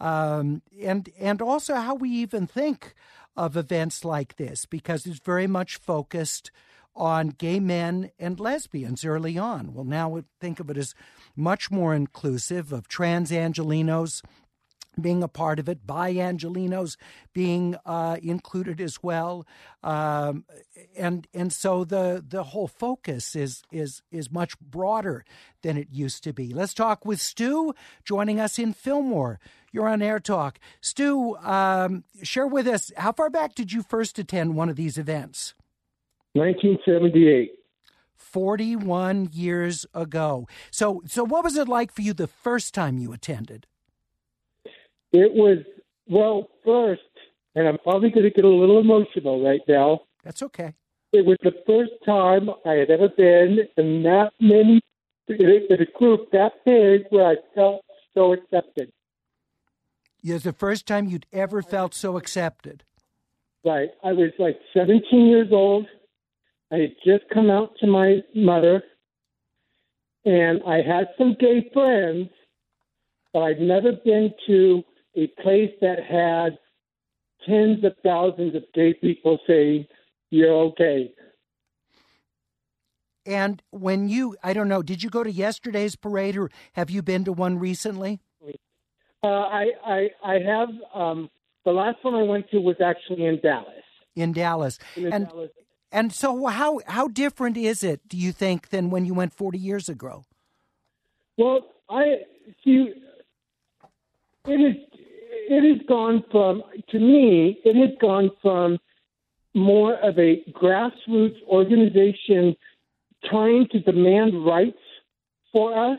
um, and and also how we even think of events like this, because it's very much focused on gay men and lesbians early on. Well, now we think of it as much more inclusive of trans Angelenos being a part of it, bi Angelenos being uh, included as well, um, and and so the the whole focus is is is much broader than it used to be. Let's talk with Stu, joining us in Fillmore. You're on AirTalk. Stu, um, share with us, how far back did you first attend one of these events? nineteen seventy-eight. forty-one years ago. So, so what was it like for you the first time you attended? It was, well, first, and I'm probably going to get a little emotional right now. That's okay. It was the first time I had ever been in that many, in a group that big where I felt so accepted. It was the first time you'd ever felt so accepted. Right. I was like seventeen years old. I had just come out to my mother, and I had some gay friends, but I'd never been to a place that had tens of thousands of gay people saying, you're okay. And when you, I don't know, did you go to yesterday's parade or have you been to one recently? Uh, I, I, I have, um, the last one I went to was actually in Dallas. In Dallas. In and Dallas. And so how, how different is it, do you think, than when you went forty years ago? Well, I see, it is, it has gone from, to me, it has gone from more of a grassroots organization trying to demand rights for us,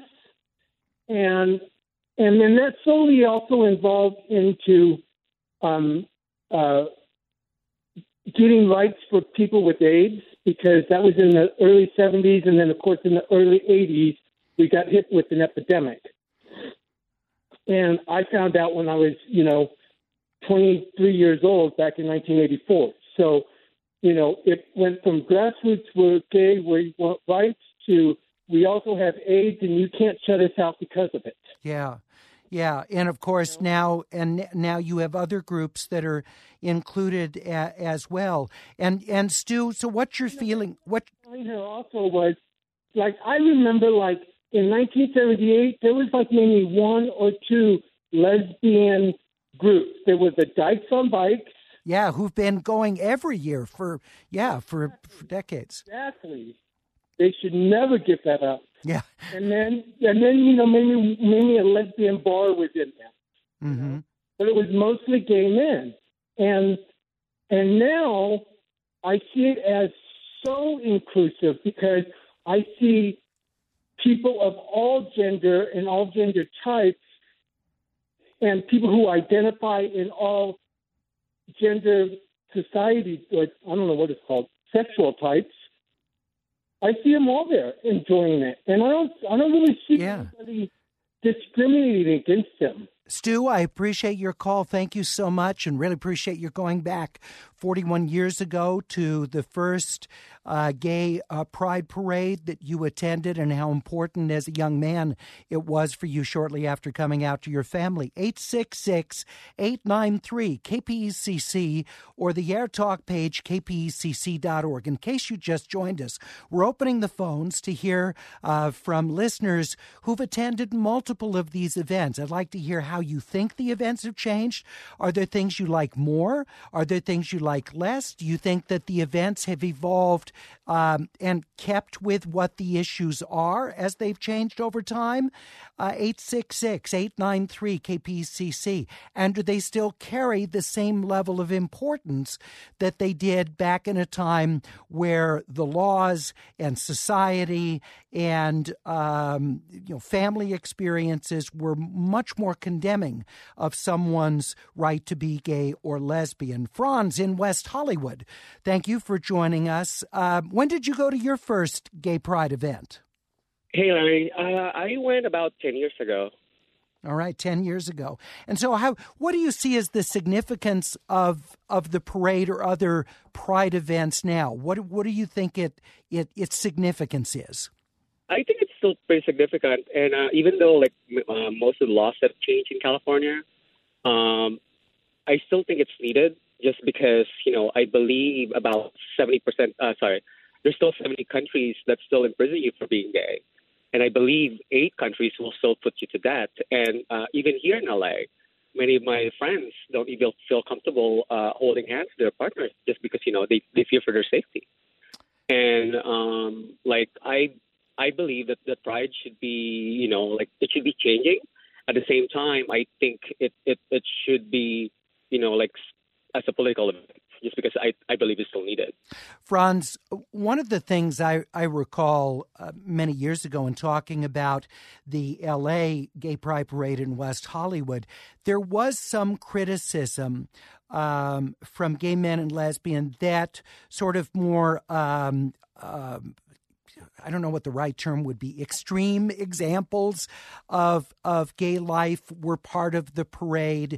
and and then that slowly also evolved into um, uh, getting rights for people with AIDS, because that was in the early seventies, and then of course in the early eighties we got hit with an epidemic. And I found out when I was, you know, twenty-three years old back in nineteen eighty-four. So, you know, it went from grassroots, we're gay, we want rights, to we also have AIDS and you can't shut us out because of it. Yeah. Yeah, and of course you know? now and now you have other groups that are included a, as well. And and Stu, so what's your feeling? What here also was, like, I remember, like, in nineteen seventy-eight, there was like maybe one or two lesbian groups. There was the Dykes on Bikes. Yeah, who've been going every year for yeah for, for decades. Exactly. They should never give that up. Yeah. And then, and then you know, maybe maybe a lesbian bar was in there. Mm-hmm. You know? But it was mostly gay men. And and now I see it as so inclusive, because I see people of all gender and all gender types, and people who identify in all gender society, like, I don't know what it's called, sexual types. I see them all there enjoying it, and I don't, I don't really see yeah. anybody discriminating against them. Stu, I appreciate your call. Thank you so much, and really appreciate your going back forty-one years ago to the first uh, gay uh, pride parade that you attended, and how important as a young man it was for you shortly after coming out to your family. eight six six, eight nine three, K P E C C or the Air Talk page, K P E C C dot org. In case you just joined us, we're opening the phones to hear uh, from listeners who've attended multiple of these events. I'd like to hear how you think the events have changed. Are there things you like more? Are there things you like less? Do you think that the events have evolved um, and kept with what the issues are as they've changed over time? Uh, eight six six, eight nine three, K P E C C. And do they still carry the same level of importance that they did back in a time where the laws and society and um, you know, family experiences were much more condemning of someone's right to be gay or lesbian? Franz in West Hollywood, thank you for joining us. Uh, when did you go to your first gay pride event? Hey, Larry. Uh, I went about ten years ago. All right, ten years ago. And so how, what do you see as the significance of of the parade or other pride events now? What what do you think it, it its significance is? I think it's still pretty significant. And uh, even though like uh, most of the laws have changed in California, um, I still think it's needed, just because, you know, I believe about seventy percent, uh, sorry, there's still seventy countries that still imprison you for being gay. And I believe eight countries will still put you to death. And uh, even here in L A, many of my friends don't even feel comfortable uh, holding hands to their partners, just because, you know, they, they fear for their safety. And, um, like, I I believe that the pride should be, you know, like, it should be changing. At the same time, I think it, it, it should be, you know, like, as a political event, just because I, I believe it's still needed. Franz, one of the things I, I recall uh, many years ago in talking about the L A Gay Pride Parade in West Hollywood, there was some criticism um, from gay men and lesbians that sort of more um, um, I don't know what the right term would be, extreme examples of of gay life were part of the parade,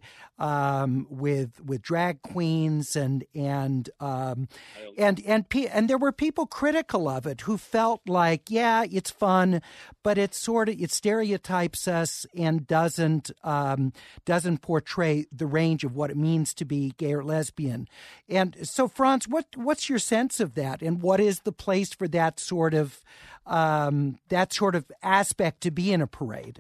um, with with drag queens and and um, and and and there were people critical of it who felt like, yeah, it's fun, but it sort of it stereotypes us and doesn't um, doesn't portray the range of what it means to be gay or lesbian. And so, Franz, what what's your sense of that, and what is the place for that sort of Um, that sort of aspect to be in a parade?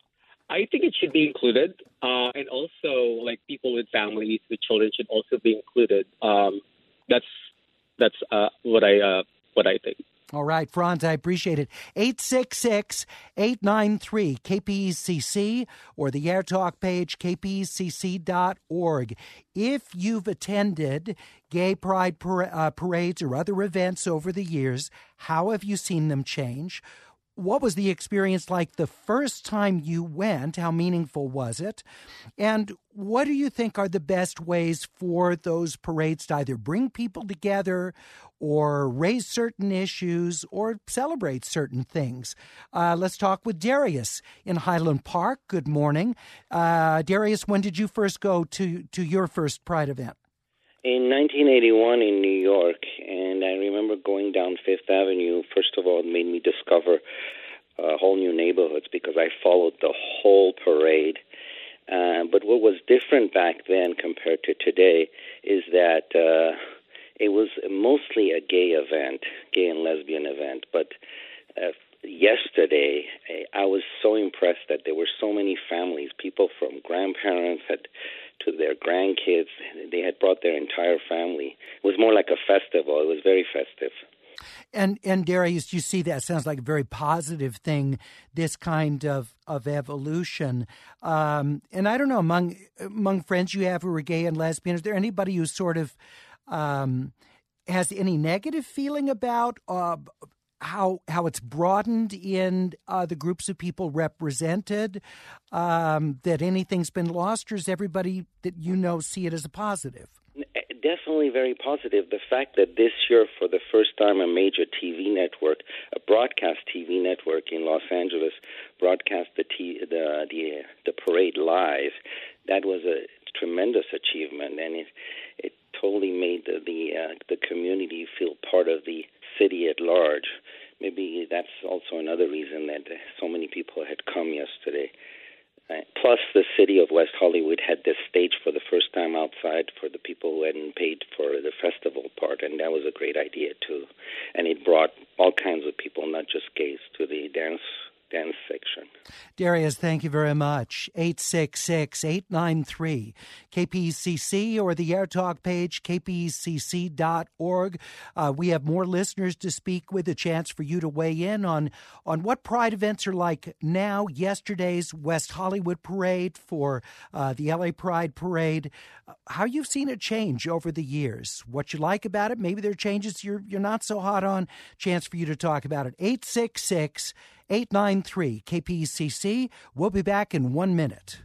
I think it should be included, uh, and also like people with families with children should also be included. Um, that's that's uh, what I uh, what I think. All right, Franz, I appreciate it. eight six six, eight nine three, K P E C C or the Air Talk page, k p e c c dot org. If you've attended gay pride par- uh, parades or other events over the years, how have you seen them change? What was the experience like the first time you went? How meaningful was it? And what do you think are the best ways for those parades to either bring people together or raise certain issues or celebrate certain things? Uh, let's talk with Darius in Highland Park. Good morning. Uh, Darius, when did you first go to, to your first Pride event? In nineteen eighty-one in New York, and I remember going down Fifth Avenue. First of all, it made me discover uh, whole new neighborhoods because I followed the whole parade. Uh, but what was different back then compared to today is that uh, it was mostly a gay event, gay and lesbian event. But uh, yesterday, I was so impressed that there were so many families, people from grandparents had to their grandkids. They had brought their entire family. It was more like a festival. It was very festive. And, and Darius, you see that sounds like a very positive thing, this kind of, of evolution. Um, and I don't know, among among friends you have who are gay and lesbian, is there anybody who sort of um, has any negative feeling about uh, how how it's broadened in uh, the groups of people represented, um, that anything's been lost, or is everybody that you know see it as a positive? Definitely very positive. The fact that this year, for the first time, a major T V network, a broadcast T V network in Los Angeles, broadcast the t- the, the the parade live, that was a tremendous achievement, and it it totally made the the, uh, the community feel part of the city at large. Maybe that's also another reason that so many people had come yesterday. Uh, plus, the city of West Hollywood had this stage for the first time outside for the people who hadn't paid for the festival part, and that was a great idea, too. And it brought all kinds of people, not just gays, to the dance dance section. Darius, thank you very much. eight six six, eight nine three, K P E C C or the Air Talk page, k p e c c dot org. Uh, we have more listeners to speak with, a chance for you to weigh in on, on what Pride events are like now. Yesterday's West Hollywood parade for uh, the L A Pride Parade, uh, how you've seen it change over the years, what you like about it. Maybe there are changes you're, you're not so hot on. Chance for you to talk about it. eight six six, eight nine three, K P E C C. We'll be back in one minute.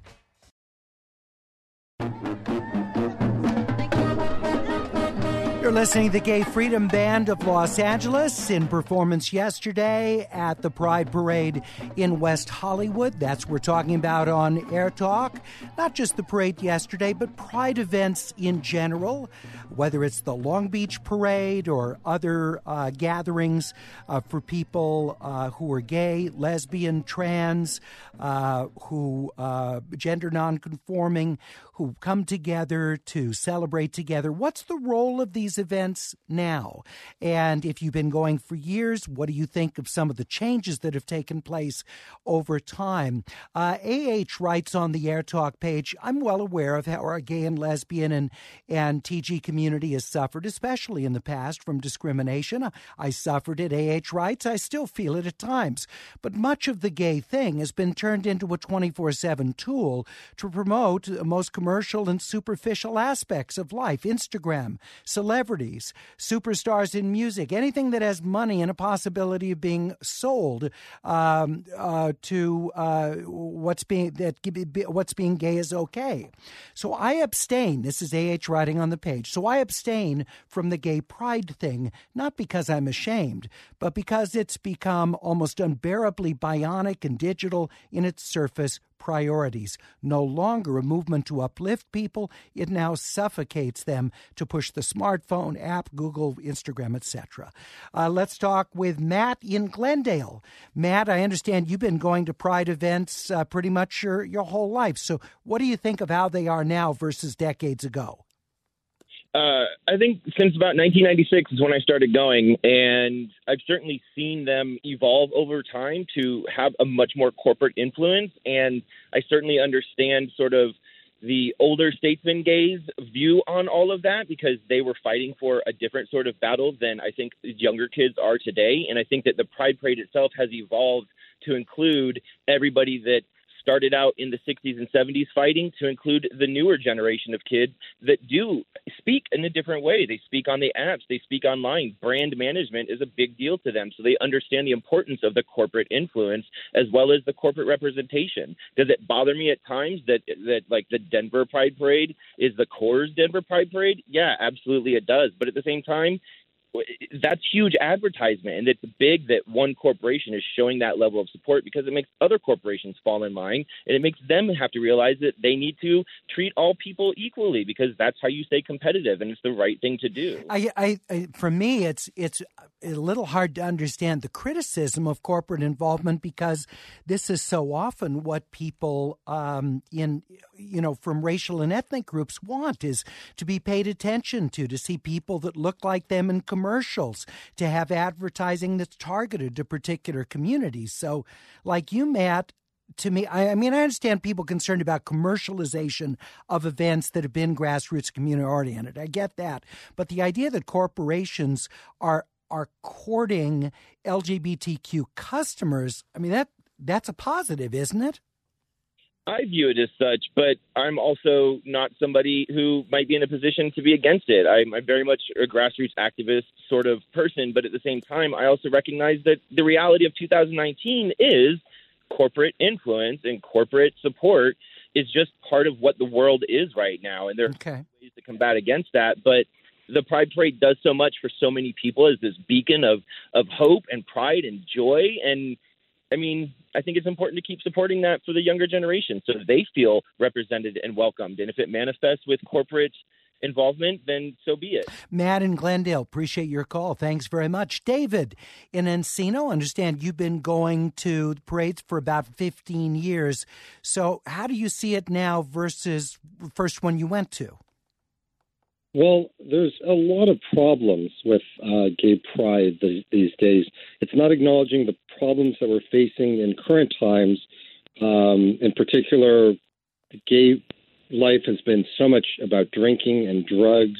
You're listening to the Gay Freedom Band of Los Angeles in performance yesterday at the Pride Parade in West Hollywood. That's what we're talking about on Air Talk. Not just the parade yesterday, but Pride events in general, whether it's the Long Beach Parade or other uh, gatherings uh, for people uh, who are gay, lesbian, trans, uh, who uh, gender nonconforming, who come together to celebrate together. What's the role of these events now? And if you've been going for years, what do you think of some of the changes that have taken place over time? Uh, A H writes on the Air Talk page, I'm well aware of how our gay and lesbian and, and T G community has suffered, especially in the past, from discrimination. I suffered it, A H writes. I still feel it at times. But much of the gay thing has been turned into a twenty-four seven tool to promote the most commercial and superficial aspects of life. Instagram, celebrities, superstars in music, anything that has money and a possibility of being sold um, uh, to uh, what's being that what's being gay is okay. So I abstain. This is A H writing on the page. So I abstain from the gay pride thing, not because I'm ashamed, but because it's become almost unbearably bionic and digital in its surface priorities. No longer a movement to uplift people, it now suffocates them to push the smartphone app, Google, Instagram, et cetera. Uh, let's talk with Matt in Glendale. Matt, I understand you've been going to Pride events uh, pretty much your, your whole life. So what do you think of how they are now versus decades ago? Uh, I think since about nineteen ninety-six is when I started going, and I've certainly seen them evolve over time to have a much more corporate influence, and I certainly understand sort of the older statesman gays view on all of that, because they were fighting for a different sort of battle than I think younger kids are today. And I think that the Pride Parade itself has evolved to include everybody that started out in the sixties and seventies fighting, to include the newer generation of kids that do speak in a different way. They speak on the apps, they speak online. Brand management is a big deal to them, so they understand the importance of the corporate influence as well as the corporate representation. Does it bother me at times that that like the Denver Pride Parade is the Coors Denver Pride Parade? Yeah, absolutely it does. But at the same time, that's huge advertisement, and it's big that one corporation is showing that level of support, because it makes other corporations fall in line, and it makes them have to realize that they need to treat all people equally, because that's how you stay competitive, and it's the right thing to do. I, I, I for me, it's it's a little hard to understand the criticism of corporate involvement, because this is so often what people um, in you know from racial and ethnic groups want, is to be paid attention to, to see people that look like them in commercials. commercials, to have advertising that's targeted to particular communities. So like you, Matt, to me, I, I mean, I understand people concerned about commercialization of events that have been grassroots community oriented. I get that. But the idea that corporations are are courting L G B T Q customers, I mean, that that's a positive, isn't it? I view it as such, but I'm also not somebody who might be in a position to be against it. I'm, I'm very much a grassroots activist sort of person, but at the same time, I also recognize that the reality of two thousand nineteen is corporate influence and corporate support is just part of what the world is right now, and there are okay. ways to combat against that, but the Pride Parade does so much for so many people as this beacon of, of hope and pride and joy, and I mean, I think it's important to keep supporting that for the younger generation so they feel represented and welcomed. And if it manifests with corporate involvement, then so be it. Matt in Glendale, appreciate your call. Thanks very much. David in Encino, understand you've been going to parades for about fifteen years. So how do you see it now versus first one you went to? Well, there's a lot of problems with uh, gay pride th- these days. It's not acknowledging the problems that we're facing in current times. Um, in particular, gay life has been so much about drinking and drugs.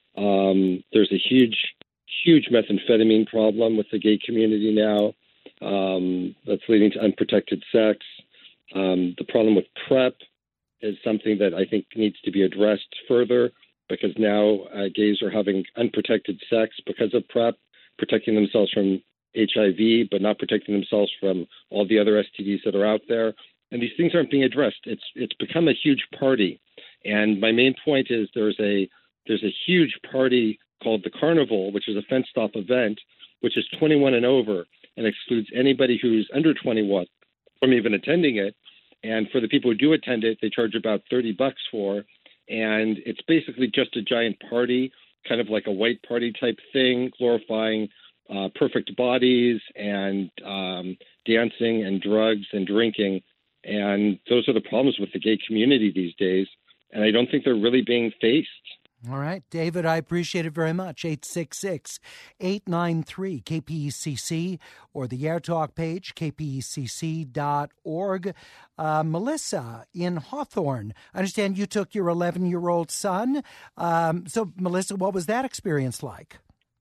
Um, there's a huge, huge methamphetamine problem with the gay community now um, that's leading to unprotected sex. Um, the problem with PrEP is something that I think needs to be addressed further, because now uh, gays are having unprotected sex because of PrEP, protecting themselves from H I V, but not protecting themselves from all the other S T Ds that are out there. And these things aren't being addressed. It's it's become a huge party. And my main point is there's a there's a huge party called the Carnival, which is a fenced-off event, which is twenty-one and over and excludes anybody who's under twenty-one from even attending it. And for the people who do attend it, they charge about thirty bucks for. And it's basically just a giant party, kind of like a white party type thing, glorifying uh, perfect bodies and um, dancing and drugs and drinking. And those are the problems with the gay community these days. And I don't think they're really being faced. All right, David, I appreciate it very much. eight six six, eight nine three, K P E C C or the AirTalk page, k p e c c dot org. Uh, Melissa in Hawthorne, I understand you took your eleven-year-old son. Um, so, Melissa, what was that experience like?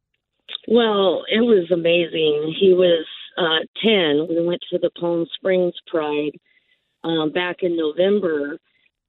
Well, it was amazing. He was uh, ten. We went to the Palm Springs Pride um, back in November.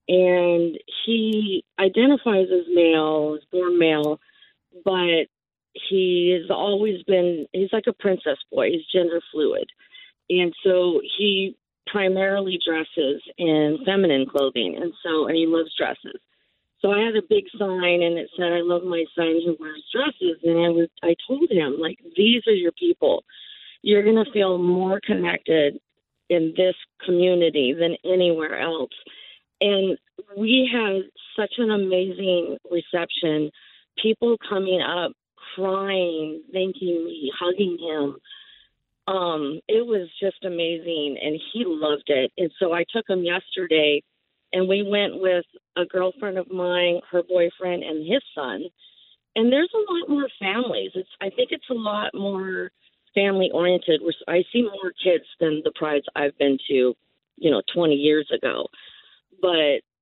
And he identifies as male, is born male, but he has always been, he's like a princess boy. He's gender fluid. And so he primarily dresses in feminine clothing. And so, and he loves dresses. So I had a big sign and it said, I love my son who wears dresses. And I was, I told him, like, these are your people. You're going to feel more connected in this community than anywhere else. And we had such an amazing reception, people coming up, crying, thanking me, hugging him. Um, it was just amazing, and he loved it. And so I took him yesterday, and we went with a girlfriend of mine, her boyfriend, and his son. And there's a lot more families. It's I think it's a lot more family-oriented. I see more kids than the prides I've been to, you know, twenty years ago. But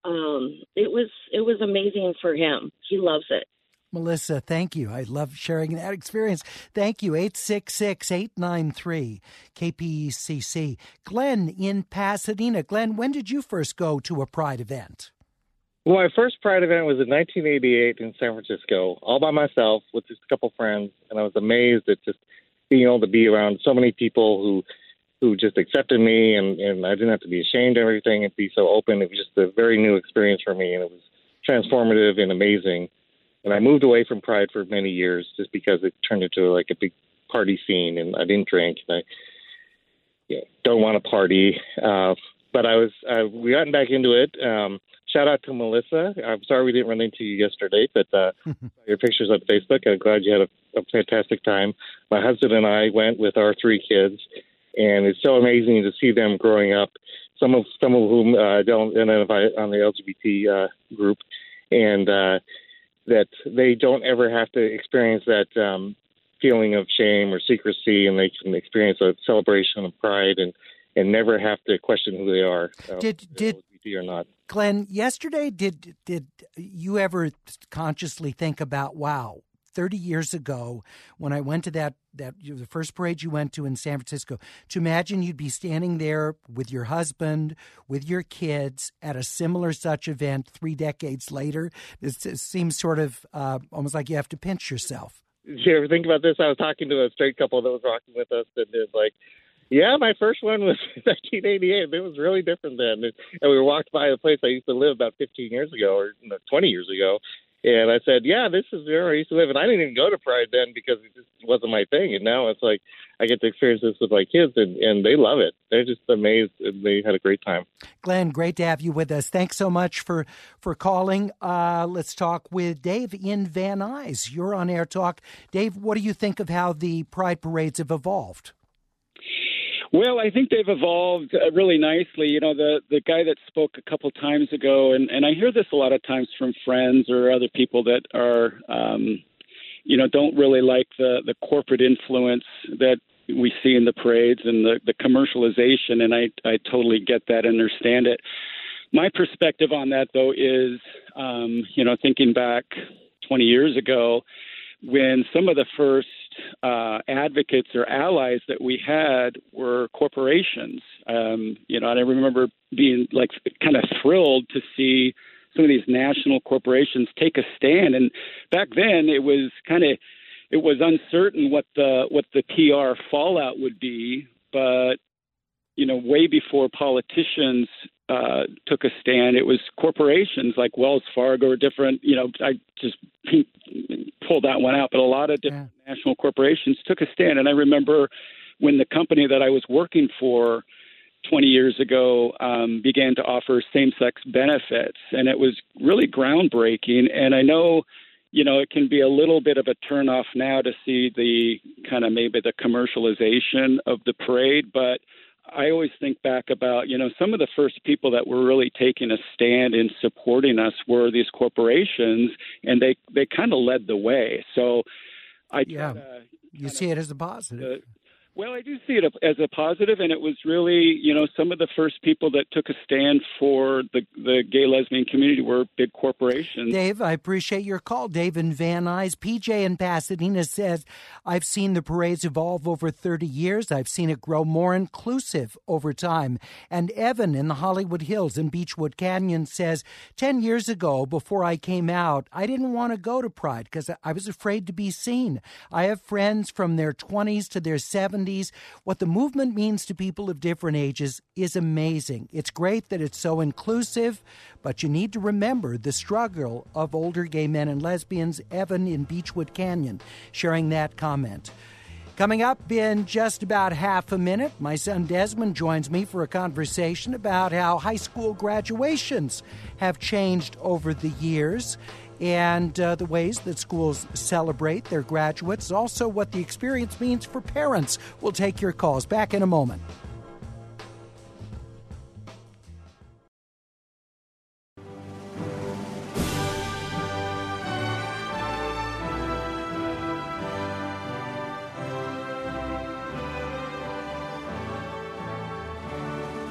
um, it was it was amazing for him. He loves it. Melissa, thank you. I love sharing that experience. Thank you. eight six six, eight nine three, K P E C C. Glenn in Pasadena. Glenn, when did you first go to a Pride event? Well, my first Pride event was in nineteen eighty-eight in San Francisco, all by myself with just a couple friends, and I was amazed at just being able to be around so many people who who just accepted me, and, and I didn't have to be ashamed of everything and be so open. It was just a very new experience for me, and it was transformative and amazing. And I moved away from Pride for many years just because it turned into like a big party scene, and I didn't drink, and I you know, don't want to party. Uh, but I was uh, we gotten back into it. Um, shout out to Melissa. I'm sorry we didn't run into you yesterday, but uh, your pictures on Facebook. I'm glad you had a, a fantastic time. My husband and I went with our three kids, and it's so amazing to see them growing up. Some of some of whom uh, don't identify on the L G B T uh, group, and uh, that they don't ever have to experience that um, feeling of shame or secrecy, and they can experience a celebration of pride and, and never have to question who they are. Uh, did did L G B T or not? Glenn, yesterday, did did you ever consciously think about, wow, thirty years ago when I went to that, that the first parade you went to in San Francisco, to imagine you'd be standing there with your husband, with your kids at a similar such event three decades later? It, it seems sort of uh, almost like you have to pinch yourself. Did you ever think about this? I was talking to a straight couple that was rocking with us, and it's like, yeah, my first one was nineteen eighty-eight. It was really different then. And we walked by a place I used to live about fifteen years ago, or you know, twenty years ago. And I said, yeah, this is where I used to live. And I didn't even go to Pride then because it just wasn't my thing. And now it's like I get to experience this with my kids, and, and they love it. They're just amazed, and they had a great time. Glenn, great to have you with us. Thanks so much for, for calling. Uh, let's talk with Dave in Van Nuys. You're on Air Talk. Dave, what do you think of how the Pride parades have evolved? Well, I think they've evolved uh, really nicely. You know, the the guy that spoke a couple times ago, and, and I hear this a lot of times from friends or other people that are, um, you know, don't really like the, the corporate influence that we see in the parades and the, the commercialization, and I, I totally get that, understand it. My perspective on that, though, is, um, you know, thinking back twenty years ago, when some of the first uh, advocates or allies that we had were corporations. Um, you know, and I remember being like kind of thrilled to see some of these national corporations take a stand. And back then, it was kind of it was uncertain what the what the P R fallout would be, but you know, way before politicians uh, took a stand, it was corporations like Wells Fargo or different, you know, I just pulled that one out, but a lot of different yeah. national corporations took a stand. And I remember when the company that I was working for twenty years ago um, began to offer same-sex benefits, and it was really groundbreaking. And I know, you know, it can be a little bit of a turnoff now to see the kind of maybe the commercialization of the parade, but I always think back about, you know, some of the first people that were really taking a stand in supporting us were these corporations, and they, they kind of led the way. So I yeah, to, you see it as a positive. Uh, well, I do see it as a positive, and it was really, you know, some of the first people that took a stand for the, the gay lesbian community were big corporations. Dave, I appreciate your call. Dave in Van Nuys. P J in Pasadena says, I've seen the parades evolve over thirty years. I've seen it grow more inclusive over time. And Evan in the Hollywood Hills in Beechwood Canyon says, ten years ago, before I came out, I didn't want to go to Pride because I was afraid to be seen. I have friends from their twenties to their seventies. What the movement means to people of different ages is amazing. It's great that it's so inclusive, but you need to remember the struggle of older gay men and lesbians. Evan in Beechwood Canyon sharing that comment. Coming up in just about half a minute, my son Desmond joins me for a conversation about how high school graduations have changed over the years, and uh, the ways that schools celebrate their graduates, also what the experience means for parents. We'll take your calls. Back in a moment.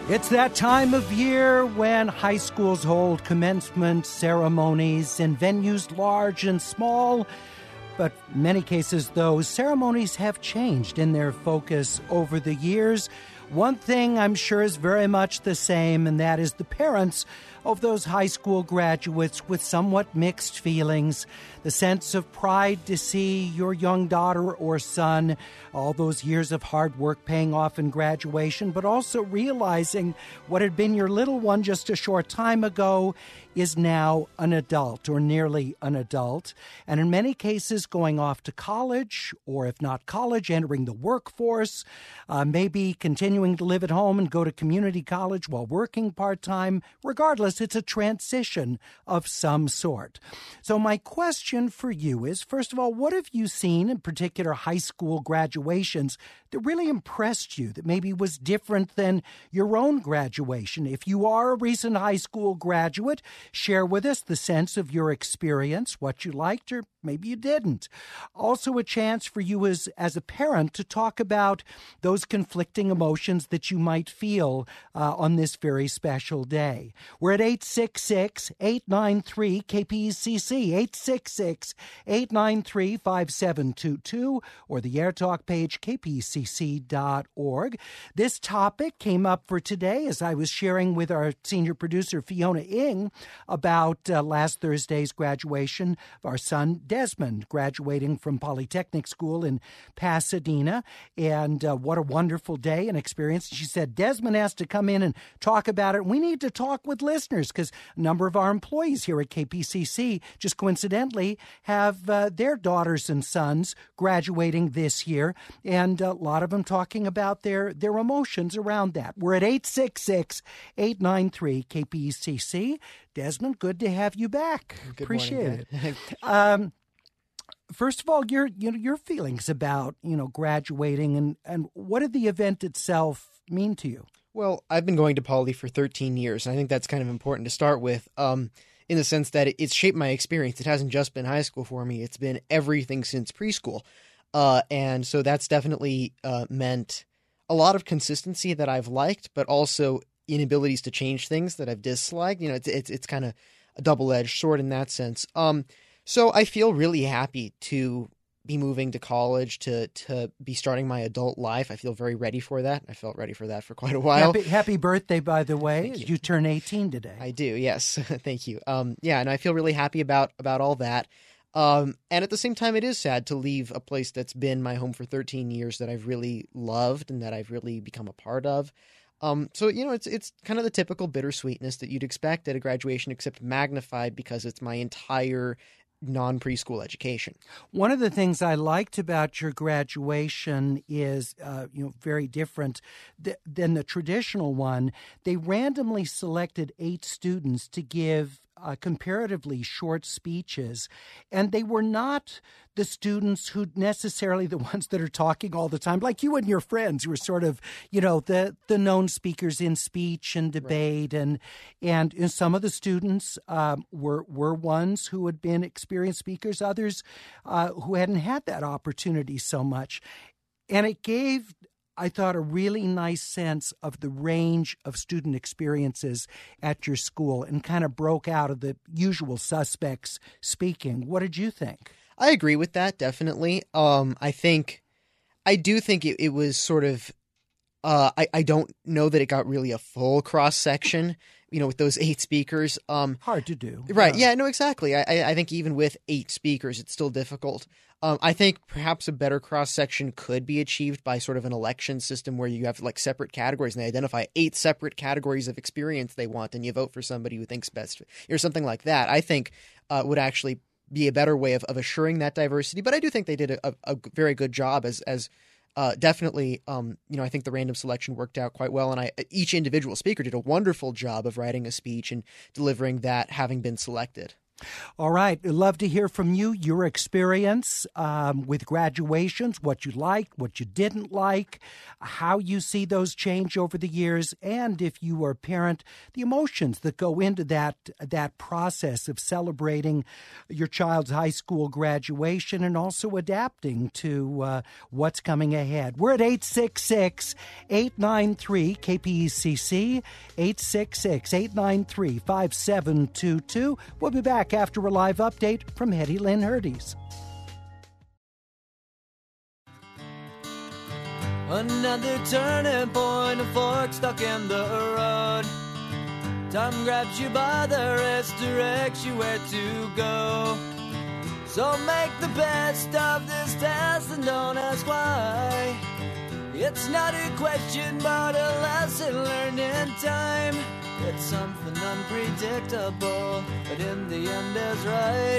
It's that time of year when high schools hold commencement ceremonies in venues large and small. But in many cases, those ceremonies have changed in their focus over the years. One thing I'm sure is very much the same, and that is the parents of those high school graduates with somewhat mixed feelings. The sense of pride to see your young daughter or son, all those years of hard work paying off in graduation, but also realizing what had been your little one just a short time ago is now an adult or nearly an adult, and in many cases going off to college, or if not college, entering the workforce, uh, maybe continuing to live at home and go to community college while working part-time. Regardless, it's a transition of some sort. So my question for you is, first of all, what have you seen in particular high school graduations that really impressed you, that maybe was different than your own graduation? If you are a recent high school graduate, share with us the sense of your experience, what you liked or maybe you didn't. Also a chance for you as, as a parent to talk about those conflicting emotions that you might feel uh, on this very special day. We're at eight six six, eight nine three, K P C C, eight six six, eight nine three, five seven two two, or the AirTalk page, k p c c dot org. This topic came up for today as I was sharing with our senior producer, Fiona Ing, about uh, last Thursday's graduation of our son, Desmond, graduating from Polytechnic School in Pasadena. And uh, what a wonderful day and experience. She said Desmond has to come in and talk about it. We need to talk with listeners because a number of our employees here at K P C C just coincidentally have uh, their daughters and sons graduating this year. And a lot of them talking about their, their emotions around that. We're at eight six six, eight nine three, K P C C. Desmond, good to have you back. Good Appreciate morning, it. um, first of all, your you know your feelings about you know graduating and, and what did the event itself mean to you? Well, I've been going to Poly for thirteen years, and I think that's kind of important to start with, um, in the sense that it's shaped my experience. It hasn't just been high school for me; it's been everything since preschool, uh, and so that's definitely uh, meant a lot of consistency that I've liked, but also inabilities to change things that I've disliked. You know, it's it's it's kind of a double-edged sword in that sense. Um, so I feel really happy to be moving to college, to to be starting my adult life. I feel very ready for that. I felt ready for that for quite a while. Happy, happy birthday, by the way. Thank you. You turn eighteen today. I do, yes. Thank you. Um, yeah, and I feel really happy about about all that. Um, and at the same time, it is sad to leave a place that's been my home for thirteen years that I've really loved and that I've really become a part of. Um, so, you know, it's it's kind of the typical bittersweetness that you'd expect at a graduation, except magnified because it's my entire non-preschool education. One of the things I liked about your graduation is, uh, you know, very different th- than the traditional one. They randomly selected eight students to give uh, comparatively short speeches, and they were not the students who necessarily the ones that are talking all the time, like you and your friends who are sort of, you know, the, the known speakers in speech and debate. Right. And, and and some of the students um, were, were ones who had been experienced speakers, others uh, who hadn't had that opportunity so much. And it gave, I thought, a really nice sense of the range of student experiences at your school and kind of broke out of the usual suspects speaking. What did you think? I agree with that, definitely. Um, I think, I do think it, it was sort of, uh, I, I don't know that it got really a full cross-section, you know, with those eight speakers. Um, Hard to do. Right, yeah, no, exactly. I, I think even with eight speakers, it's still difficult. Um, I think perhaps a better cross-section could be achieved by sort of an election system where you have like separate categories and they identify eight separate categories of experience they want and you vote for somebody who thinks best or something like that. I think uh, would actually be a better way of, of assuring that diversity. But I do think they did a, a very good job as as uh, definitely, um, you know, I think the random selection worked out quite well. And I each individual speaker did a wonderful job of writing a speech and delivering that having been selected. All right. I'd love to hear from you, your experience um, with graduations, what you liked, what you didn't like, how you see those change over the years, and if you are a parent, the emotions that go into that that process of celebrating your child's high school graduation and also adapting to uh, what's coming ahead. We're at eight six six, eight nine three, K P E C C, eight six six, eight nine three, five seven two two. We'll be back after a live update from Hetty Lynn Herdes. Another turning point, a fork stuck in the road. Time grabs you by the wrist, directs you where to go. So make the best of this test and don't ask why. It's not a question, but a lesson learned in time. It's something unpredictable, but in the end is right.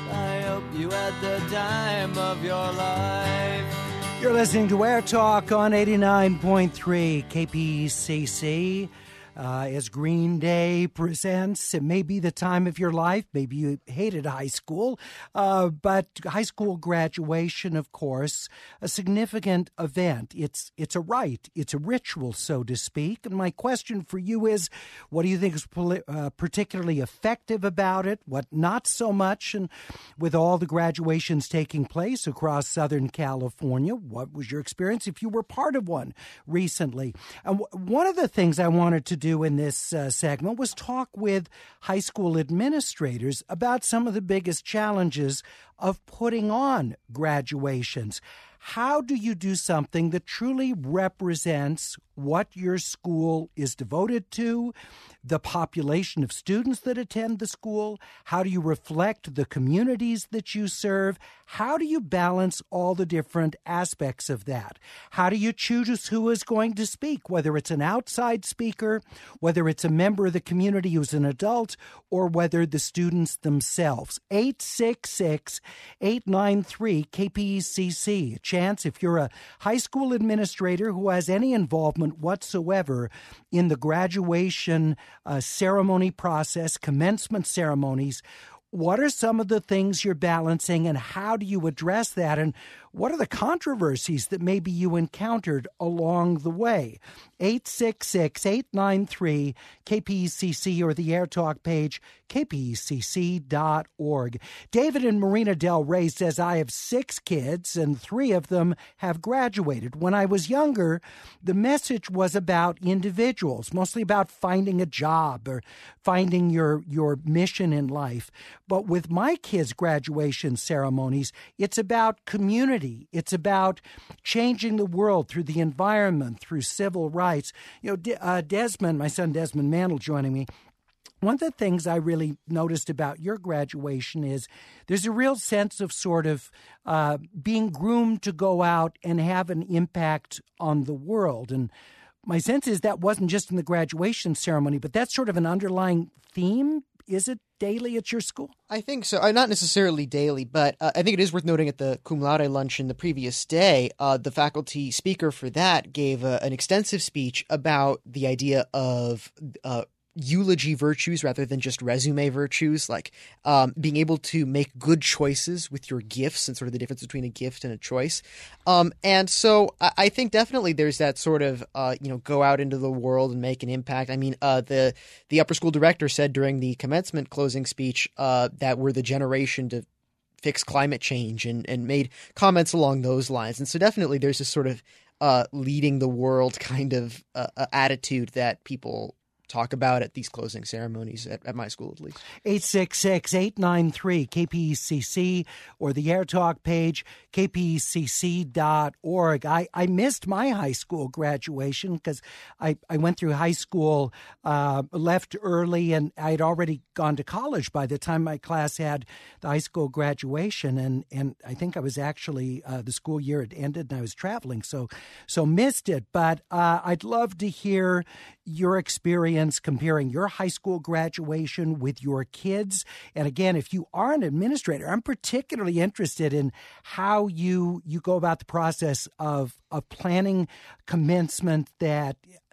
I hope you had the time of your life. You're listening to Air Talk on eighty-nine point three K P E C C. Uh, as Green Day presents, it may be the time of your life. Maybe you hated high school, uh, but high school graduation, of course, a significant event. It's it's a rite. It's a ritual, so to speak. And my question for you is, what do you think is poli- uh, particularly effective about it? What not so much? And with all the graduations taking place across Southern California, what was your experience if you were part of one recently? And w- one of the things I wanted to do in this uh, segment was talk with high school administrators about some of the biggest challenges of putting on graduations. How do you do something that truly represents what your school is devoted to, the population of students that attend the school? How do you reflect the communities that you serve? How do you balance all the different aspects of that? How do you choose who is going to speak, whether it's an outside speaker, whether it's a member of the community who's an adult, or whether the students themselves? eight six six, eight nine three, K P E C C. A chance if you're a high school administrator who has any involvement whatsoever in the graduation uh, ceremony process, commencement ceremonies. What are some of the things you're balancing, and how do you address that? And what are the controversies that maybe you encountered along the way? eight six six, eight nine three, K P E C C or the Air Talk page, K P E C C dot org. David in Marina Del Rey says, I have six kids and three of them have graduated. When I was younger, the message was about individuals, mostly about finding a job or finding your, your mission in life. But with my kids' graduation ceremonies, it's about community. It's about changing the world through the environment, through civil rights. You know, De- uh, Desmond, my son Desmond Mantle joining me, one of the things I really noticed about your graduation is there's a real sense of sort of uh, being groomed to go out and have an impact on the world. And my sense is that wasn't just in the graduation ceremony, but that's sort of an underlying theme. Is it daily at your school? I think so. Uh, not necessarily daily, but uh, I think it is worth noting at the cum laude luncheon the previous day, uh, the faculty speaker for that gave uh, an extensive speech about the idea of uh, eulogy virtues rather than just resume virtues, like um, being able to make good choices with your gifts and sort of the difference between a gift and a choice. Um, and so I, I think definitely there's that sort of, uh, you know, go out into the world and make an impact. I mean, uh, the, the upper school director said during the commencement closing speech uh, that we're the generation to fix climate change and, and made comments along those lines. And so definitely there's this sort of uh, leading the world kind of uh, uh, attitude that people talk about at these closing ceremonies at, at my school, at least. eight six six, eight nine three, K P E C C or the Air Talk page, K P E C C dot org. I, I missed my high school graduation because I, I went through high school, uh, left early, and I had already gone to college by the time my class had the high school graduation. And, and I think I was actually, uh, the school year had ended and I was traveling, so so missed it. But uh, I'd love to hear your experience comparing your high school graduation with your kids. And again, if you are an administrator, I'm particularly interested in how you you go about the process of of planning commencement that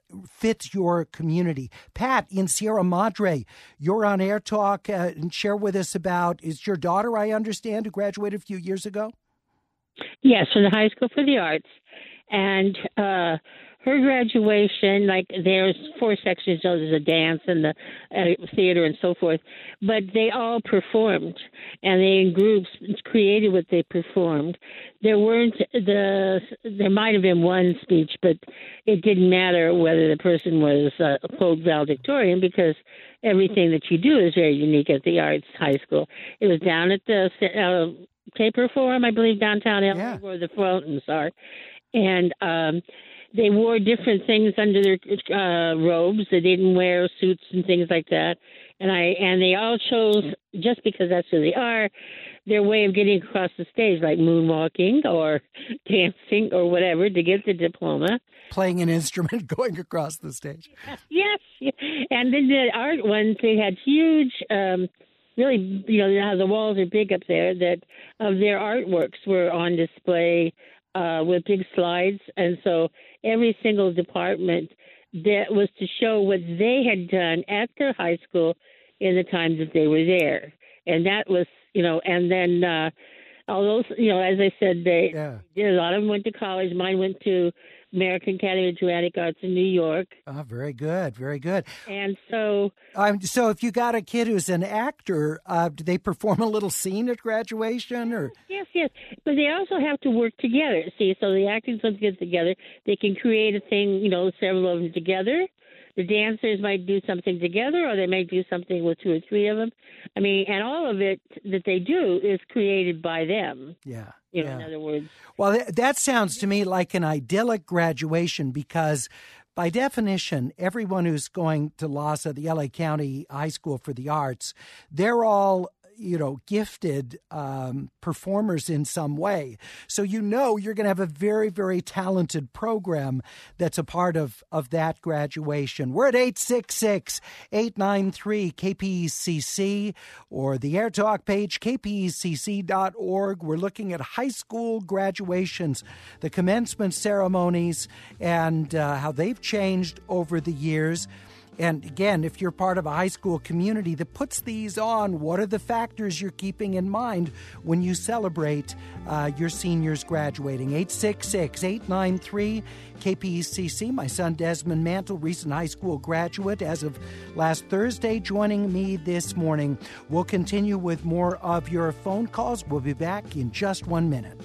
fits your community. Pat, in Sierra Madre, you're on Air Talk, uh, and share with us about, is your daughter, I understand, who graduated a few years ago? Yes, from the High School for the Arts. And uh, her graduation, like there's four sections, so there's a dance and the uh, theater and so forth, but they all performed, and they in groups created what they performed. There weren't the there might have been one speech, but it didn't matter whether the person was uh, quote valedictorian, because everything that you do is very unique at the Arts High School. It was down at the uh, Taper Forum, I believe, downtown L A, yeah, where the fountains are. And um, they wore different things under their uh, robes. They didn't wear suits and things like that. And I and they all chose, just because that's who they are, their way of getting across the stage, like moonwalking or dancing or whatever, to get the diploma. Playing an instrument, going across the stage. Yes. And then the art ones, they had huge, um, really, you know, how the walls are big up there, that of their artworks were on display uh, with big slides. And so every single department that was to show what they had done at their high school in the time that they were there. And that was, you know, and then uh, all those, you know, as I said, they yeah. did, a lot of them went to college. Mine went to American Academy of Dramatic Arts in New York. Oh, very good, very good. And so... Um, so if you got a kid who's an actor, uh, do they perform a little scene at graduation? Or Yes, yes. But they also have to work together. See, so the actors will get together. They can create a thing, you know, several of them together. The dancers might do something together, or they may do something with two or three of them. I mean, and all of it that they do is created by them. Yeah. You know, yeah. in other words. Well, th- that sounds to me like an idyllic graduation, because by definition, everyone who's going to LASA, the L A County High School for the Arts, they're all, you know, gifted um, performers in some way. So you know you're going to have a very, very talented program that's a part of, of that graduation. We're at eight six six, eight nine three, K P E C C or the Air Talk page, K P E C C dot org. We're looking at high school graduations, the commencement ceremonies, and uh, how they've changed over the years. And again, if you're part of a high school community that puts these on, what are the factors you're keeping in mind when you celebrate uh, your seniors graduating? eight six six, eight nine three, K P E C C. My son Desmond Mantle, recent high school graduate as of last Thursday, joining me this morning. We'll continue with more of your phone calls. We'll be back in just one minute.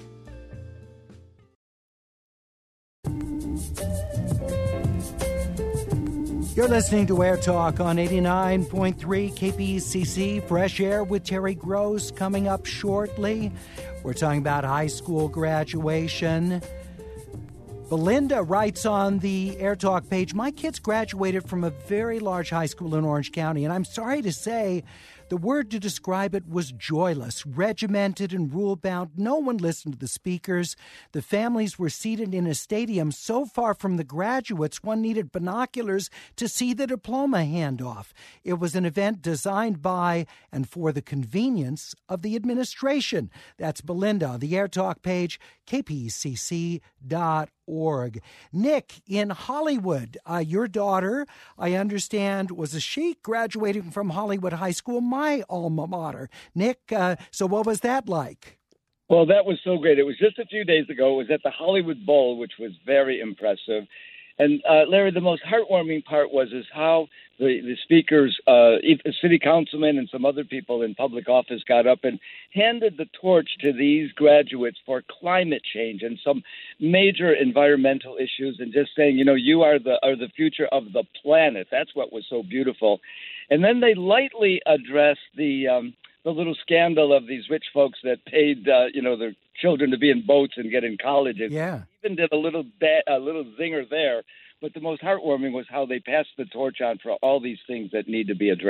You're listening to Air Talk on eighty-nine point three K P E C C. Fresh Air with Terry Gross coming up shortly. We're talking about high school graduation. Belinda writes on the Air Talk page, my kids graduated from a very large high school in Orange County, and I'm sorry to say the word to describe it was joyless, regimented and rule-bound. No one listened to the speakers. The families were seated in a stadium so far from the graduates, one needed binoculars to see the diploma handoff. It was an event designed by and for the convenience of the administration. That's Belinda, the Air Talk page, K P E C C dot org. Nick, in Hollywood, uh, your daughter, I understand, was a she graduating from Hollywood High School, my alma mater. Nick, uh, so what was that like? Well, that was so great. It was just a few days ago. It was at the Hollywood Bowl, which was very impressive. And uh, Larry, the most heartwarming part was is how the, the speakers, uh, city councilmen and some other people in public office got up and handed the torch to these graduates for climate change and some major environmental issues, and just saying, you know, you are the are the future of the planet. That's what was so beautiful. And then they lightly addressed the um, the little scandal of these rich folks that paid, uh, you know, their children to be in boats and get in colleges. Yeah. Even did a little ba- a little zinger there. But the most heartwarming was how they passed the torch on for all these things that need to be addressed.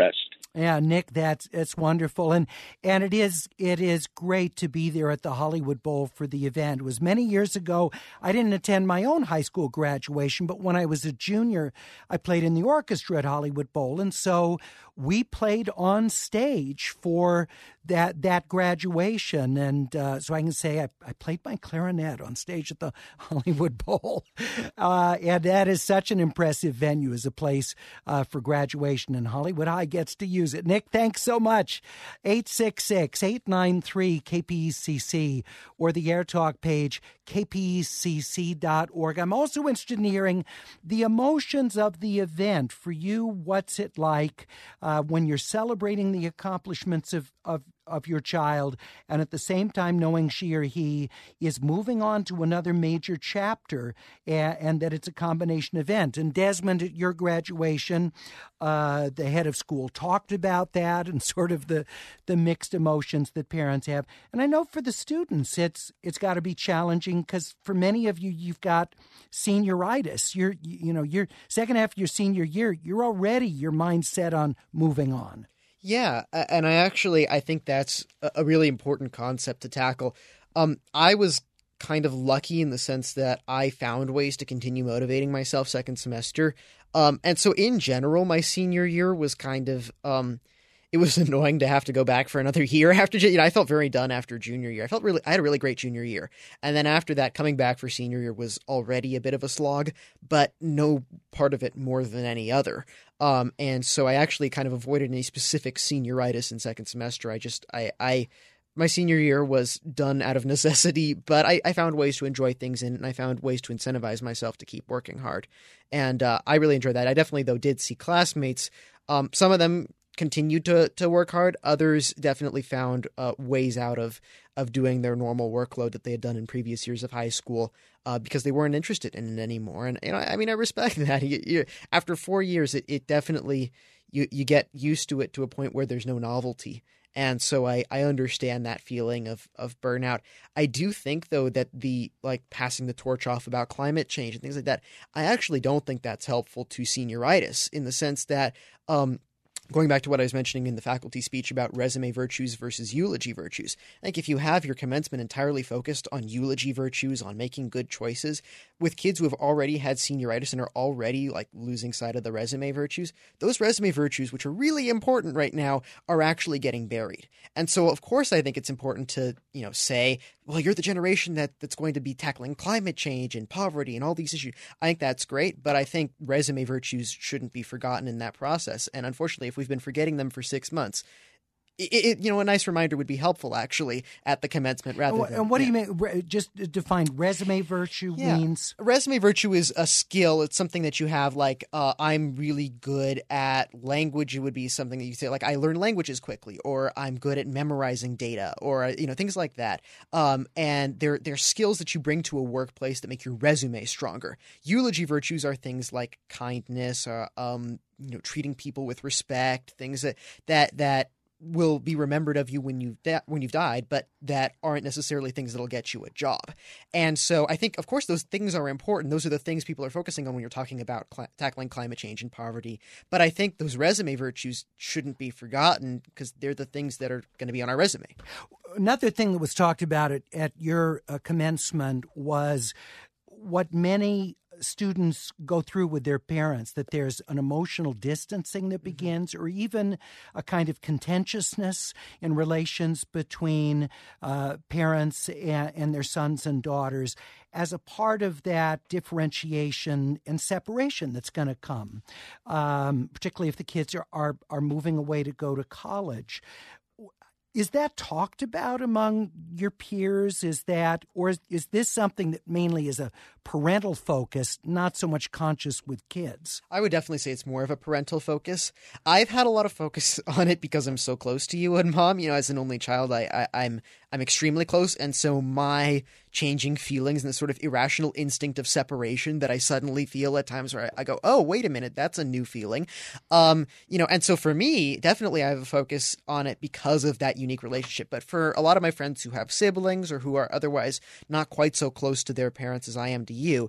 Yeah, Nick, that's it's wonderful, and and it is it is great to be there at the Hollywood Bowl for the event. It was many years ago. I didn't attend my own high school graduation, but when I was a junior, I played in the orchestra at Hollywood Bowl, and so we played on stage for that that graduation, and uh, so I can say I, I played my clarinet on stage at the Hollywood Bowl, uh, and that is such an impressive venue as a place uh, for graduation, and Hollywood High gets to use it. Nick, thanks so much. eight six six, eight nine three, K P E C C or the AirTalk page, K P E C C dot org. I'm also interested in hearing the emotions of the event. For you, what's it like uh, when you're celebrating the accomplishments of, of of your child, and at the same time knowing she or he is moving on to another major chapter, and, and that it's a combination event. And Desmond, at your graduation, uh, the head of school talked about that and sort of the the mixed emotions that parents have. And I know for the students, it's it's got to be challenging because for many of you, you've got senioritis. You're you know your second half of your senior year, you're already your mind set on moving on. Yeah, and I actually I think that's a really important concept to tackle. Um, I was kind of lucky in the sense that I found ways to continue motivating myself second semester. Um, and so in general, my senior year was kind of um, it was annoying to have to go back for another year after, you know, I felt very done after junior year. I felt really, I had a really great junior year. And then after that, coming back for senior year was already a bit of a slog, but no part of it more than any other. Um, and so I actually kind of avoided any specific senioritis in second semester. I just, I, I, my senior year was done out of necessity, but I, I found ways to enjoy things in it, and I found ways to incentivize myself to keep working hard. And uh, I really enjoyed that. I definitely, though, did see classmates. Um, some of them continued to to work hard. Others definitely found uh, ways out of of doing their normal workload that they had done in previous years of high school uh, because they weren't interested in it anymore. And you know, I mean, I respect that. You, you, after four years, it, it definitely you you get used to it to a point where there's no novelty. And so I, I understand that feeling of, of burnout. I do think, though, that the like passing the torch off about climate change and things like that, I actually don't think that's helpful to senioritis in the sense that um, going back to what I was mentioning in the faculty speech about resume virtues versus eulogy virtues, I think if you have your commencement entirely focused on eulogy virtues, on making good choices, with kids who have already had senioritis and are already like losing sight of the resume virtues, those resume virtues, which are really important right now, are actually getting buried. And so, of course, I think it's important to, you know, say, well, you're the generation that, that's going to be tackling climate change and poverty and all these issues. I think that's great, but I think resume virtues shouldn't be forgotten in that process. And unfortunately, if we've been forgetting them for six months, It, it, you know, a nice reminder would be helpful, actually, at the commencement rather than... And what yeah. do you mean? Re- just define resume virtue yeah. means? Resume virtue is a skill. It's something that you have, like, uh, I'm really good at language. It would be something that you say, like, I learn languages quickly, or I'm good at memorizing data, or, you know, things like that. Um, and they're, they're skills that you bring to a workplace that make your resume stronger. Eulogy virtues are things like kindness, or, um, you know, treating people with respect, things that that that... will be remembered of you when you've da- when you've died, but that aren't necessarily things that'll get you a job. And so I think, of course, those things are important. Those are the things people are focusing on when you're talking about cl- tackling climate change and poverty. But I think those resume virtues shouldn't be forgotten because they're the things that are going to be on our resume. Another thing that was talked about at, at your uh, commencement was what many students go through with their parents, that there's an emotional distancing that begins, or even a kind of contentiousness in relations between uh, parents and, and their sons and daughters as a part of that differentiation and separation that's going to come, um, particularly if the kids are, are, are moving away to go to college. Is that talked about among your peers? Is that, or is, is this something that mainly is a parental focus, not so much conscious with kids? I would definitely say it's more of a parental focus. I've had a lot of focus on it because I'm so close to you and Mom. You know, as an only child, I, I, I'm I'm extremely close. And so my changing feelings and the sort of irrational instinct of separation that I suddenly feel at times where I, I go, oh, wait a minute, that's a new feeling. Um, you know, and so for me, definitely I have a focus on it because of that unique relationship. But for a lot of my friends who have siblings or who are otherwise not quite so close to their parents as I am to you,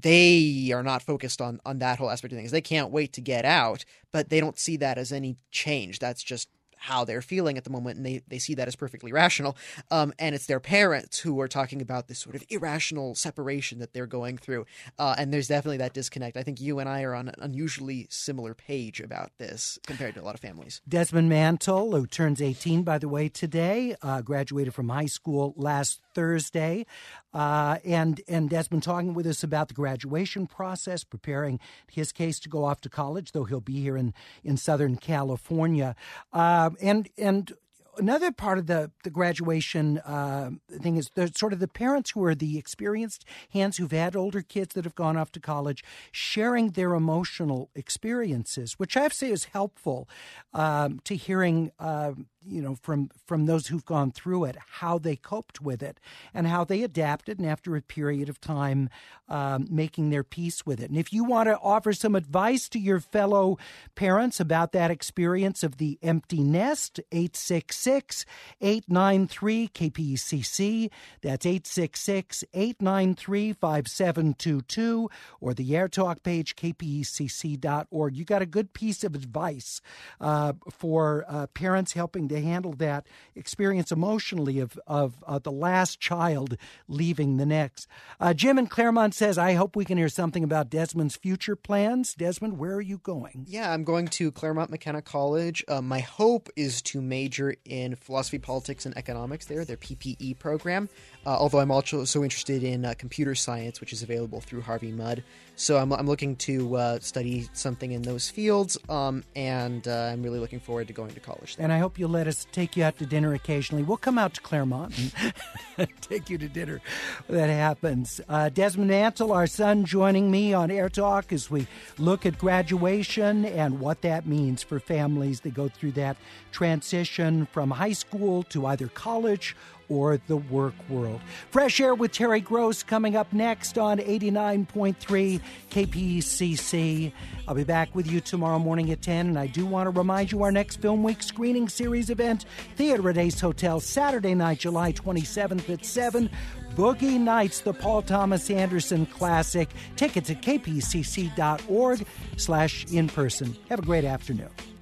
they are not focused on, on that whole aspect of things. They can't wait to get out, but they don't see that as any change. That's just how they're feeling at the moment, and they, they see that as perfectly rational. Um, and it's their parents who are talking about this sort of irrational separation that they're going through. Uh, and there's definitely that disconnect. I think you and I are on an unusually similar page about this compared to a lot of families. Desmond Mantle, who turns eighteen, by the way, today, uh, graduated from high school last Thursday. Uh, and, and Desmond talking with us about the graduation process, preparing his case to go off to college, though he'll be here in, in Southern California. Uh, and and another part of the, the graduation uh, thing is there's sort of the parents who are the experienced hands who've had older kids that have gone off to college, sharing their emotional experiences, which I have to say is helpful um, to hearing uh, you know, from from those who've gone through it, how they coped with it and how they adapted, and after a period of time, um, making their peace with it. And if you want to offer some advice to your fellow parents about that experience of the empty nest, eight six six, eight nine three, K P E C C. That's eight six six, eight nine three, five seven two two, or the AirTalk page, K P E C C dot org. You got a good piece of advice uh, for uh, parents helping to handle that experience emotionally of, of uh, the last child leaving the next. Uh, Jim in Claremont says, I hope we can hear something about Desmond's future plans. Desmond, where are you going? Yeah, I'm going to Claremont McKenna College. Uh, my hope is to major in philosophy, politics, and economics there, their P P E program. Uh, although I'm also so interested in uh, computer science, which is available through Harvey Mudd. So I'm, I'm looking to uh, study something in those fields, um, and uh, I'm really looking forward to going to college there. And I hope you'll let us take you out to dinner occasionally. We'll come out to Claremont and take you to dinner when that happens. Uh, Desmond Mantle, our son, joining me on Air Talk as we look at graduation and what that means for families that go through that transition from high school to either college or the work world. Fresh Air with Terry Gross coming up next on eighty-nine point three K P E C C. I'll be back with you tomorrow morning at ten, and I do want to remind you our next Film Week screening series event, Theater at Ace Hotel, Saturday night, July twenty-seventh at seven. Boogie Nights, the Paul Thomas Anderson classic. Tickets at kpcc.org slash in person. Have a great afternoon.